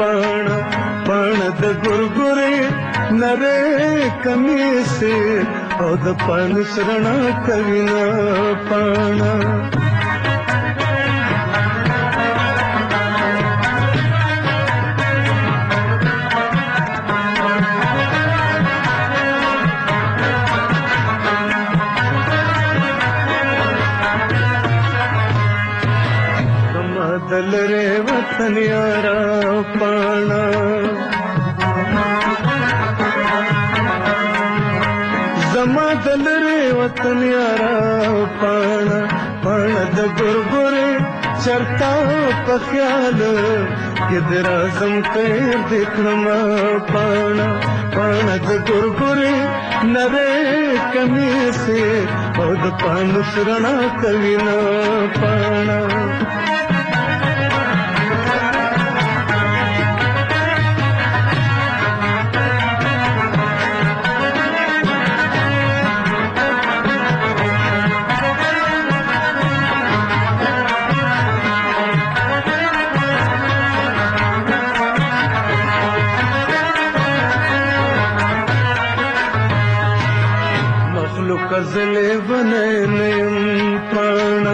پاڼه پاڼه د ګورګورې نری کمیسه او د پان سرنا کوینا پانا دل رے وطن یارا پانا زما دل رے وطن یارا پانا پانا د ګورګورې چرتا په خیال کدر اعظم تیر دیکھنم پانا پانا د ګورګورې نره کمی سے او د پان سرنا کوینا پانا کزلے بنے نیم پانا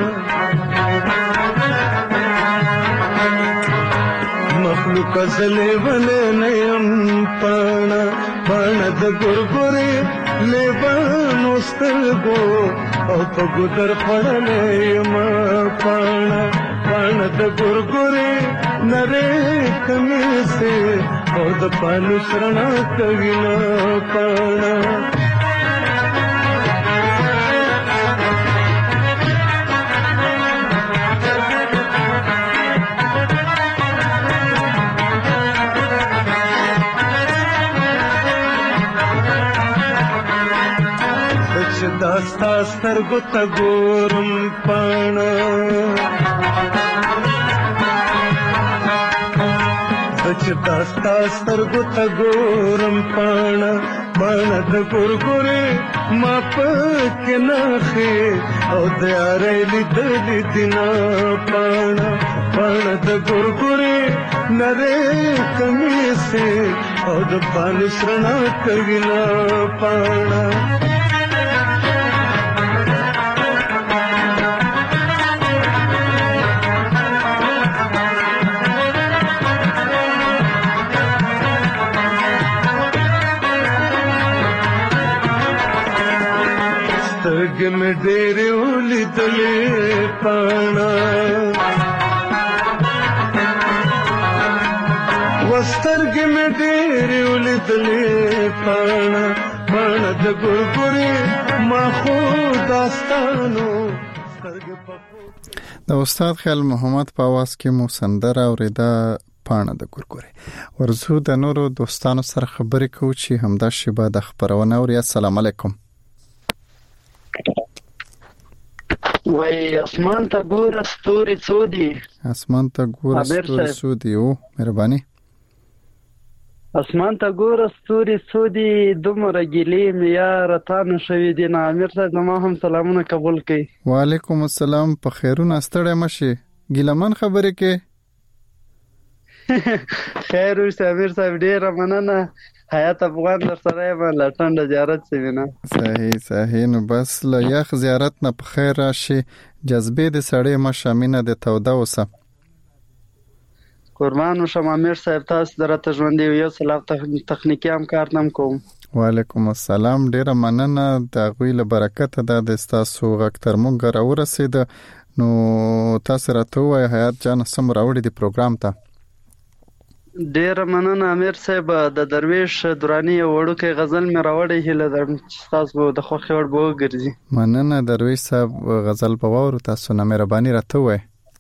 مخلوق کزلے بنے نیم پانا پانا د ګورګورې لیبانو سترګو او په ګودر پړلې ما پانا پانا د ګورګورې نره کمی سے او د پانو سرنا کوینا پانا داستا سترګو ته ګورم پانا چې داستا سترګو ته ګورم پانا پانا د ګورګورې ما پکې ناخې او د یارۍ لیدلې دینا پانا پانا د ګورګورې نرې کمی سے او د پانو سرنا کوینا پانا سترګې مې ډېرې ولیدلې پانا وسترګې مې ډېرې ولیدلې پانا پانا د ګورګورې ما خو داستانو د استاد خیال محمد په आवाज کې مو سندره اوریدا پانا د ګورګورې ورزو د نورو دوستانو سره خبرې کوو چې همدا شیبه د خبرونه اوري. السلام علیکم. وای اسمان ته ګور ستوري سودي اسمان ته ګور ستوري سودي او مهرباني اسمان ته ګور ستوري سودي دومره ګلې میا راتانه شوی دي نه امیر صاحب زما هم سلامونه قبول کړي. وعلیکم السلام. په خیرونه ستړی مشي ګیلمن خبرې کې خیر اوسه امیر صاحب ډیره مننه. حیات افغان در سره ما لټنډ زیارت سوینا. صحیح صحیح. نو بس له یخ زیارت نه په خیر راشي. جذبې د سړې ما شامینه د توده اوسه. قربان شم امیر صاحب تاسو درته ژوندې یو سلام تخنیکی هم کار نم کوم. وعلیکم السلام. ډیره مننه د غوی له برکت ده د تاسو غکتر مونږ راورسید. نو تاسو راته وای حیات جان سم راوړي دی پروګرام ته. ډیر مننه امیر صاحب. د درویش درانی وړوکې غزل مې راوړی هله درم چې تاسو د خوښ وړ بو ګرځي. مننه درویش صاحب غزل په وورو تاسو نه مهرباني راته وای.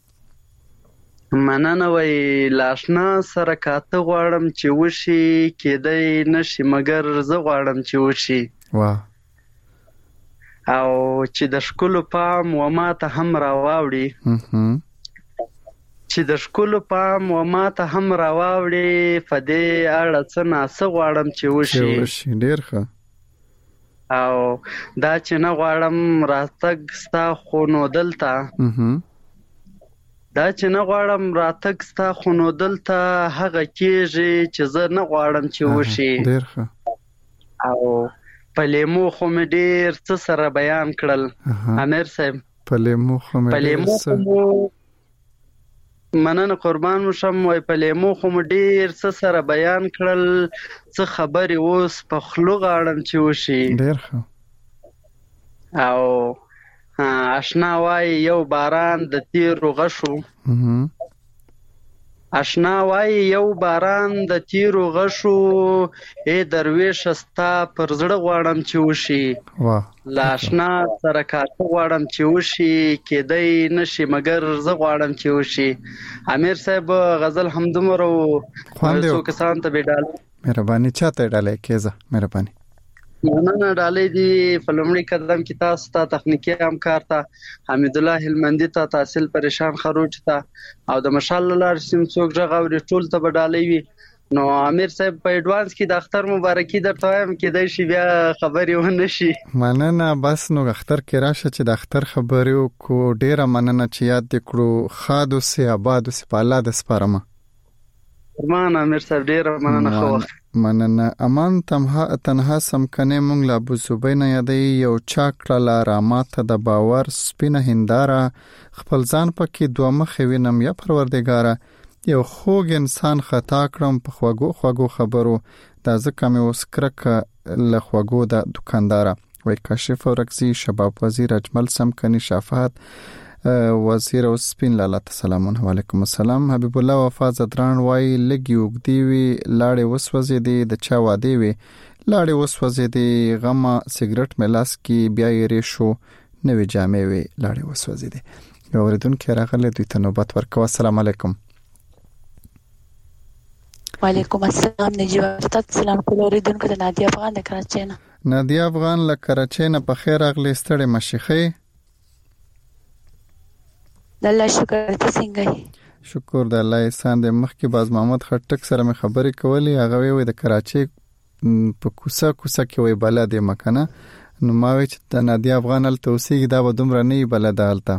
مننه وای لاشنا سره کاته غواړم چې وشي کېدای نشي مګر زه غواړم چې وشي. واه. او چې د شکل پام و ما ته هم راواوړي چې د شکل پام و ما ته هم راواوړي فدې اړه څه ناسه غواړم چې وشي. وشي ډیر ښه. او دا چې نه غواړم راتګ ستا خو نو دلته دا چې نه غواړم راتګ ستا خو نو دلته هغه کېږي چې زه نه غواړم چې وشي. ډیر ښه. او په لیمو خو مې ډېر څه سره بیان کړل امیر صاحب په لیمو خو مې ډېر څه مننه قربان مو شم وای په لیمو خو مې ډېر څه سره بیان کړل څه خبرې اوس په خلو غاړم چې وشي ډېر ښه او اشنا وای یو باران د تیرو غشو اشنا وای یو باران د تیرو غشو ای درویش ستا پر زړه غواړم چې وشي لا اشنا سره کاته غواړم چې وشي کېدی نشي مګر زه غواړم چې وشي امیر صاحب غزل همدومره څو کسان ته به ډالۍ مهرباني چاته ډالۍ کېزه مهرباني مننه ډالۍ دي په لومړي قدم کې تاسو ته تخنیکی همکار ته حمید الله هلمندي ته تحصیل پریشان خروج ته او د مشال لار سیم څوک غږ اوري ټول ته ډالۍ وي نو امیر صاحب په ایڈوانس کې د اختر مبارکي درته وایم کې د شي بیا خبرې ونه شي مننه بس نو اختر کې راشه چې د اختر خبرې کو ډیره مننه چې یاد کړو خادو سي آبادو سي پالا د سپارما مان امیر صاحب ډیره مننه خو مننه امان تنها تنها سم کنه مونږ لا ابو زبینه یادې یو چاکړه لا راماته د باور سپینه هنداره خپل ځان پکې دوه مخ وینم یا پروردګاره یو خوږ انسان خطا کړم په خواګو خواګو خبرو دا ځکه مې اوس کرکه له خواګو د دکاندار وای کاشف ورکزي شباب وزیر اجمل سم کني شفاعت وزیر او سپین لاله سلامون علیکم السلام حبیب الله وفا زدران وای لګي وګدی وی لاړې وسوځې دي د چا وادي وی لاړې وسوځې دي غما سیګریټ ملاس کی بیا یې ریشو نوې جامې وی لاړې وسوځې دي اوریدون کې راغله دوی ته نوبت ورکو السلام علیکم وعلیکم السلام نجیب تاسو سلام کول اوریدونکو ته نادیا افغان د کراچۍ نه نادیا افغان له کراچۍ نه په خیر اغلی ستړي مشيخه الله شکر ته څنګه یې شکر د الله احسان د مخکې باز محمد خټک سره مې خبرې کولې هغه وی د کراچۍ په کوسه کوسه کې وی بلد مکنه نو ما وی چې د نادیا افغان ال توسیګ دا و دومره نه بلد حالته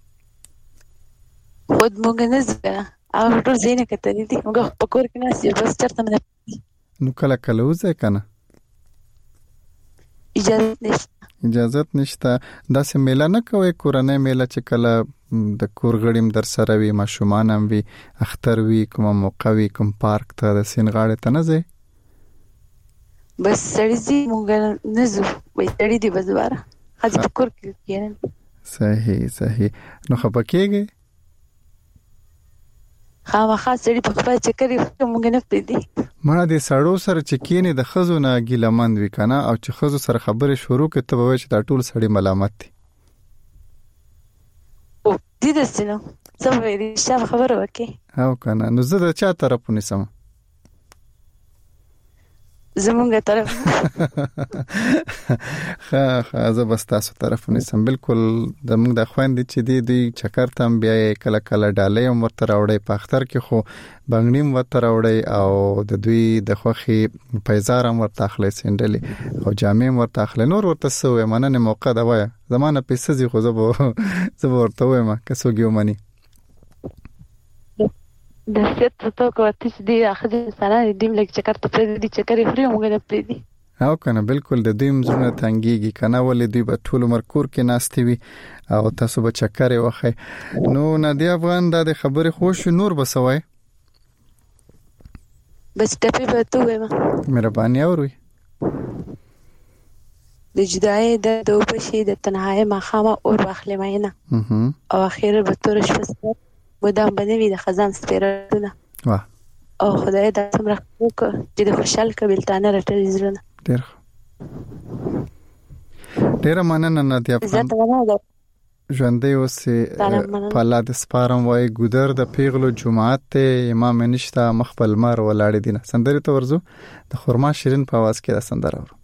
خود مونږ نه زګه او ټول زینه کتلې دي موږ په کور کې نه سي بس چرته نه نو کله کله وځه کنه اجازه نشته اجازه نشته دا سه میله نه کوي کورنۍ میله چې کله د کور غړیم در سره وي ماشومان هم وي اختر وي کوم موقع وي کوم پارک ته د سین غاړه ته نه ځي بس سړی زی مونږ نه زو وای سړی دی بزواره حاجی په کور کې کېنن صحیح صحیح نو خپکیږي خامخا سړی په خپل چکرې مونږ نه پېدی مړه دې سړو سره چې کینې د خزو نه ګیلمند وی کنه او چې خزو سره خبرې شروع کړي ته به چې دا ټول سړی ملامت دي او دې دسنو څه وې دې خبره وکي او کنه نو زه د چا طرف ونیسم زمونږه طرف ها ها زه بس تاسو طرف ونیسم بالکل د موږ د خويندې چې دی دوی چکر تم بیا کله کله ډالې مرته راوړې په اختر کې خو بنګنیم ورته راوړې او د دوی د خوخي پیزار مرته اخلي سندلې او جامې مرته اخلي نور ورته سوې مننه موقع دا وای زمانه پیسې زی خو زه زه ورته وایم کسوګیو منی د ست ته کوته چې دی اخذ سره دیم لک چکر ته پرې دی چکر یې فری موږ نه پرې دی او کنه بالکل د دوی مزونه تنګيږي کنه ولې دوی په ټول مرکور کې ناشتي وي او تاسو به چکر یې وخی نو نادیا افغان د خبرې خوش نور بسوي بس ټپي به تو وایم مهرباني اوري د جدای د دوبشي د تنهایی مخامه اور واخلې مینه او اخیره به تور شپه مدام بنوي د خزان سپیرونه واه او خدای د تمره کو چې د خوشحال کبلتانه رټل زرونه ډیر ډیر مننه نادیا افغان ژوندې اوسې په لاد سپارم وای ګودر د پیغلو جمعات ته امام نشتا مخبل مار ولاړ دي نه سندري ته ورزو د خرما شیرین په आवाज کې دا سندره ورو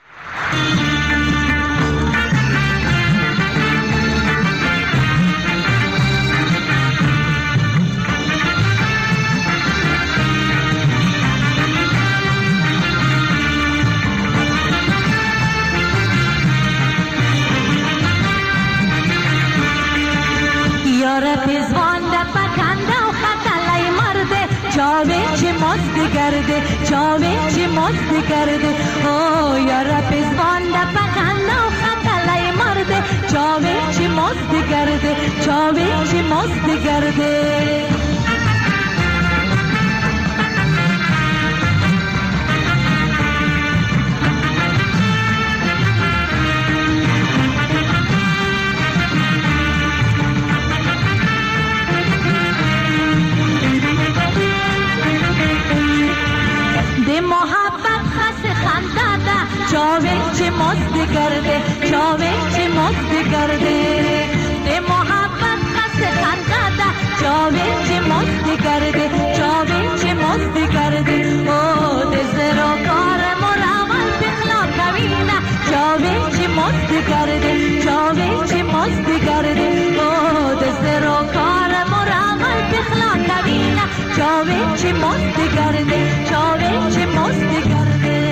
پزوان ده پکنده و خطلای مرده چاوه چه ماست گرده چاوه چه مست کرده او یارا پزوان دا پخنده و خطلای مرده چاوی چی مست کرده چاوی چی مست کرده چاوی چی مست کرده چاوی چی مست کرده ده محبت خس خنده چاوی چی مست کرده چاوی چی مست کرده او ده زرو کار مراول بخلا کوینا چاوی چی مست کرده چاوی چی مست کرده او ده زرو کار مراول بخلا کوینا چاوی چی مست کرده چاوی چی مست کرده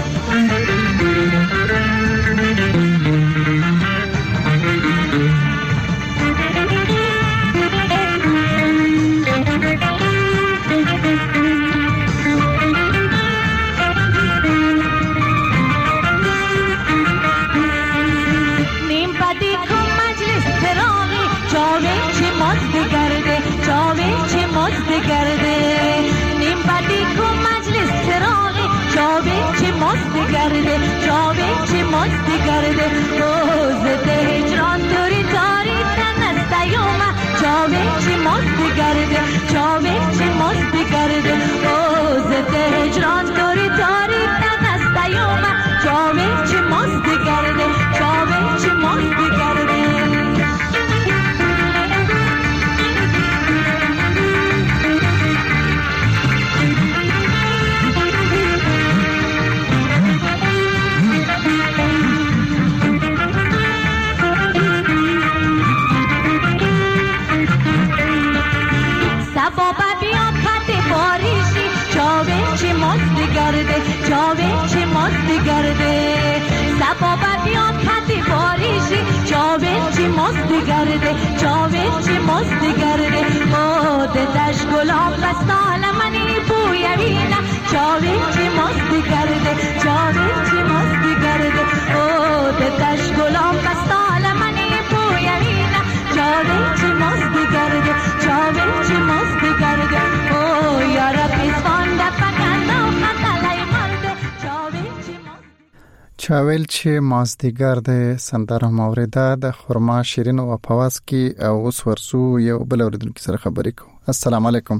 چاویل چې مازدیګر د سندره موریده د خرما شیرین او پواز کې او اوس ورسو یو بل اوریدونکو سره خبرې کوو. السلام علیکم.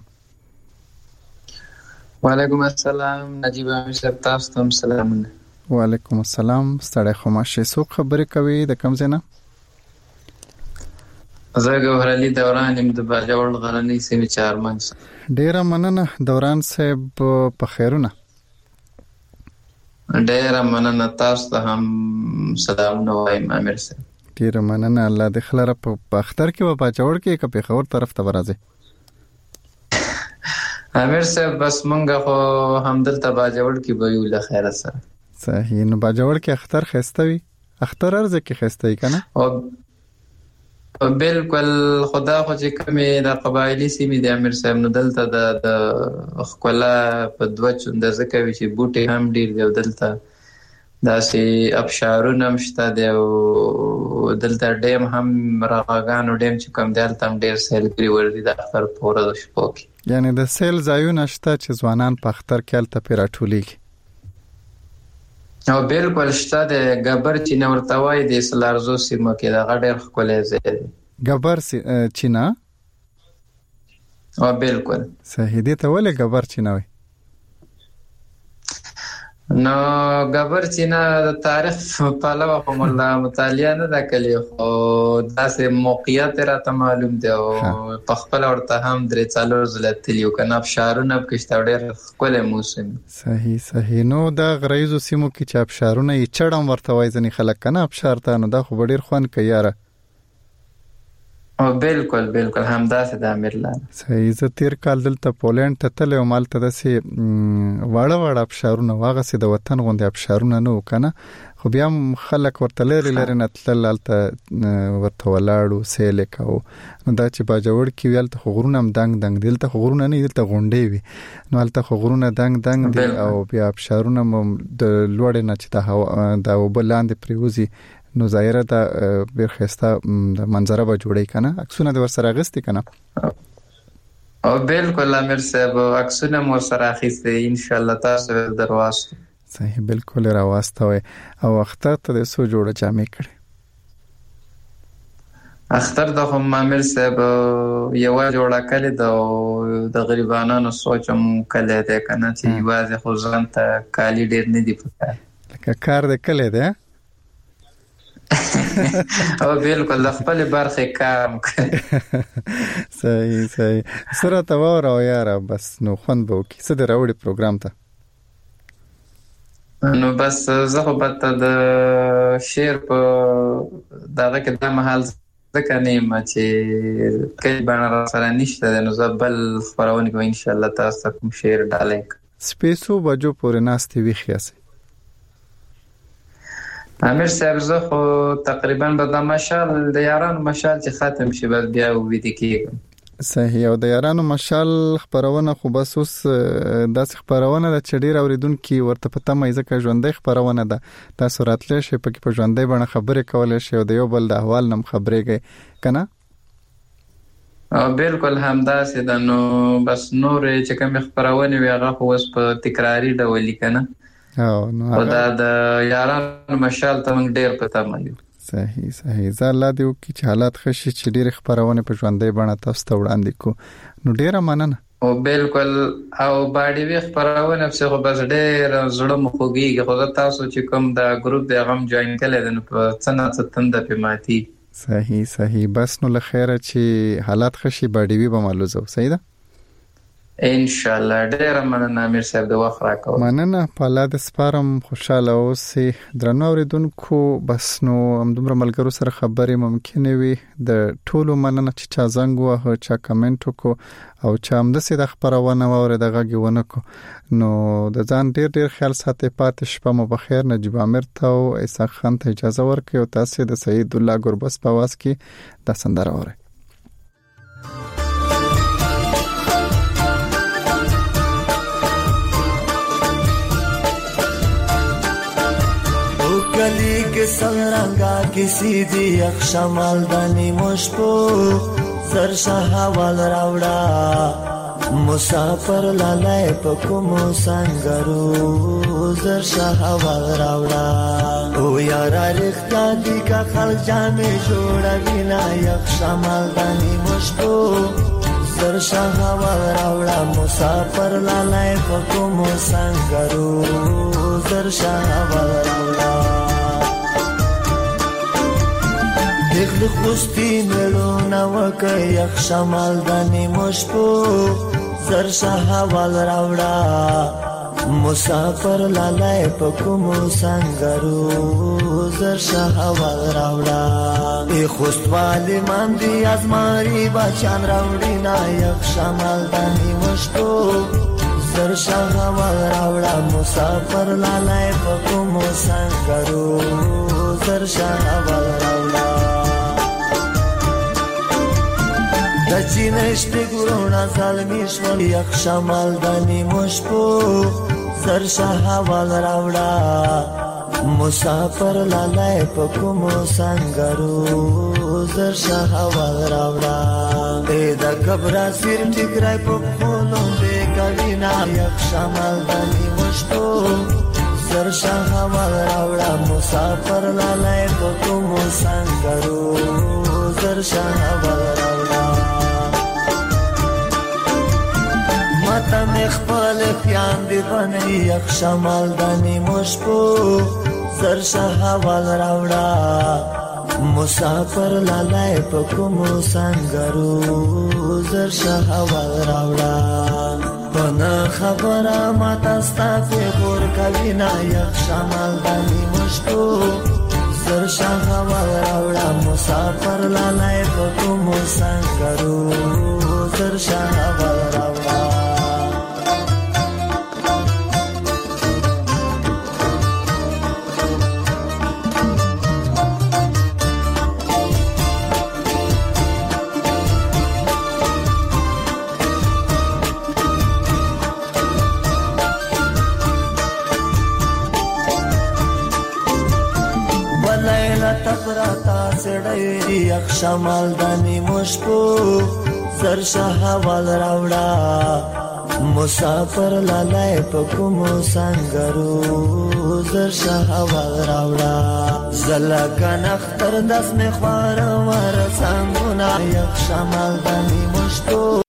وعلیکم السلام نجیب امیر صاحب تاسو ته سلامونه. وعلیکم السلام ستړی خماشه سو خبرې کوي د کوم ځای نه؟ زه ګوهر علي دوران يم د باجوړ غرنۍ سیمې چارمنځ. ډیره مننه دوران صاحب په خیرونه. ډیره مننه تاسو ته هم سلامونه وایم امیر صاحب. ډیره مننه الله د خلره په اختر کې و باجوړ کې کپی خبر طرف ته ورځي. امیر صاحب بس مونږه خو همدلته باجوړ کې به یو له خیره سره. صحیح نو باجوړ کې اختر خسته وي اختر ارزه کې خسته وي کنه؟ او بالکل خدا خو چې کمې د قبایلی سیمې د امیر صاحب نو دلته د خپلا په دوه چنده ځکه وي چې بوټي هم ډیر دی دلته داسې ابشارونه هم شته دی او دلته ډیم هم راغاګانو ډیم چې کوم دی هلته هم ډیر سیلګري ورځي د اختر په ورځو شپو کې. یعنی د سیل ځایونه شته چې ځوانان په اختر کې هلته پرې راټولیږي. او بالکل شته د ګبر چینه ورته وایي د سلارزو سیمه کې دغه ډېر ښکلی ځای دی. ګبر چینه؟ او بالکل صحیح. دې ته ولې ګبر چینه وایي؟ نو ګبر چینه د تاریخ پلوه خو موږ مطالعه نه ده کړې خو داسې موقعیت راته معلوم دی او په خپله ورته هم درې څلور ځله تللي یو که نه ابشارونه پکې شته ډېر ښکلی موسم. صحیح صحیح. نو د غرایزو سیمو کې چې ابشارونه یې چړم ورته وایي ځینې خلک که نه ابشار ته نو دا خو به ډېر خوند کوي یاره. او بالکل بالکل همداسې د امیر لاله. صحیح. زه تیر کال دلته پولند ته تلم او مالته د سي واړه واړه ابشارونه واغه سي د وطن غوندي ابشارونه نو کنه، خو بیا خلک ورته لري لري نه تل الته ورته ولاړو سیل کاو نو دا چې باجوړ کې ویل ته غرونه هم دنګ دنګ دلته غرونه نه دلته غونډې وي نو الته غرونه دنګ دنګ دي او بیا ابشارونه د لوړ نه چې دا دا وبلاندې پریوزي نو ظاهره دا بیر خسته د منظره به جوړی کنه، عکسونه د ورسره غستی کنه. او بالکل امیر صاحب عکسونه مو سره اخیسته ان شاء الله تاسو درواست. صحیح بالکل راوستوي. او اختر ته د سو جوړه جامې کړي؟ اختر د هم امیر صاحب یو جوړه کړي د د غریبانو سوچم کله ده کنه چې واځي خو ځان ته کالی ډیر نه دی پکار لکه کار د کله ده. او بالکل د خپل برخه کار کوي. صحیح صحیح. سره تا وره یاره بس نو خوند به وکي څه د راوړي پروګرام ته. نو بس زه خو به د شعر په دغه کې د محل ځکه نیمه چې کله باندې را سره نشته نو زه بل خبرونه کوم ان شاء الله تاسو کوم شعر ډالک سپیسو بجو پورې ناستې وی خیاسه. امیر صاحب زه خو تقریبا به د مشال د یارانو مشال چې ختم شي بس بیا وېد کېږم. صحیح. او د یارانو مشال خبرونه خو بس اوس داسې خبرونه د چډیر اوریدونکو ورته پته مې ځکه ژوندۍ خبرونه ده تاسو راتلې شي پکې په ژوندۍ باندې خبرې کولای شي او د یو بل د احوال نم خبرېږي کنه. او بالکل همداسې ده. نو بس نور چې کوم خبرونه وي هغه خو اوس په تکراری ډول کنه. او نو دا د یارانو مشال ته موږ ډېر پته مې. صحیح صحیح. زه الله دې وکړي چې حالات ښه شي چې ډېرې خبرونه په ژوندۍ بڼه تاسو ته وړاندې کړو. نو ډېره مننه. او بالکل او باډي وی خبرونه څه خو بس ډېر زړه مو خوږیږي خو تاسو چې کوم دا ګروپ دی هغه جوائن کړل نو په څنګه څه تند په ماتي. صحیح صحیح. بس نو لخيره چې حالات ښه شي باډي وی به مالوزو. صحیح ده ان شاء الله. ډېر مننه امیر صاحب د وخت راکو. مننه. په لاله سپارم خوشاله اوسئ درنو اوریدونکو. بس نو همدومره ملګرو سره خبرې ممکن وي. د ټولو مننه چې چا زنګ وه چا کمنټ وکړو او چا هم دسې د خبرونه واوري د غږ ونکو. نو د ځان ډېر ډېر خیال ساتئ. پاتې شپه مو بخیر. نجیب امیر ته او اسحاق خان ته اجازه ورکړئ او تاسو د سید الله ګربس په واس کې د سندره اورئ. गली के संरंगा किसी दी अक्षमाल दानी मुशपो सरशा हवाल रावड़ा मुसाफर लालाए पकुमो संगरू सरशा हवाल रावड़ा ओ यारा रिख्ता दी का खल जामे जोड़ा बिना अक्षमाल दानी मुशपो सरशा हवाल रावड़ा मुसाफर लालाए पकुमो संगरू सरशा हवाल रावड़ा دخل خوستی ملو نوک یک شمال دانی مشپو زرشا حوال راوڑا مسافر لالای پکمو سنگرو زرشا حوال راوڑا ای خوست والی من دی از ماری بچان راوڑی نا یک شمال دانی مشپو زرشا حوال راوڑا مسافر لالای پکمو سنگرو زرشا حوال راوڑا دچینش بگرونا ظالمیش و یک شمال دانی مشپو سرشا حوال راوڑا مسافر لالای پکمو سنگرو زرشا حوال راوڑا ایدا کبرا سیر ٹکرائی پکولون دے کوینا یک شمال دانی مشپو سرشا حوال راوڑا مسافر لالای پکمو سنگرو زرشا حوال راوڑا ماتا مخبال پیان دی بنی یک شمال دانی مشپو زرشا حوال راوڑا مسافر لالای پکمو سنگرو زرشا حوال راوڑا پنا خبرا ماتا ستا فی غور کوینا یک شمال دانی مشپو زر شهوال راوړه مسافر لالای په کوم سنگرو زر شهوال راوړه تپراتا سړی یخ شمال دانی مشپو زر شهوال راوړه مسافر لالای په کوم سنگرو زر شهوال راوړه زلګن اختر داس می خوار ور سنگونه یخ شمال دانی مشپو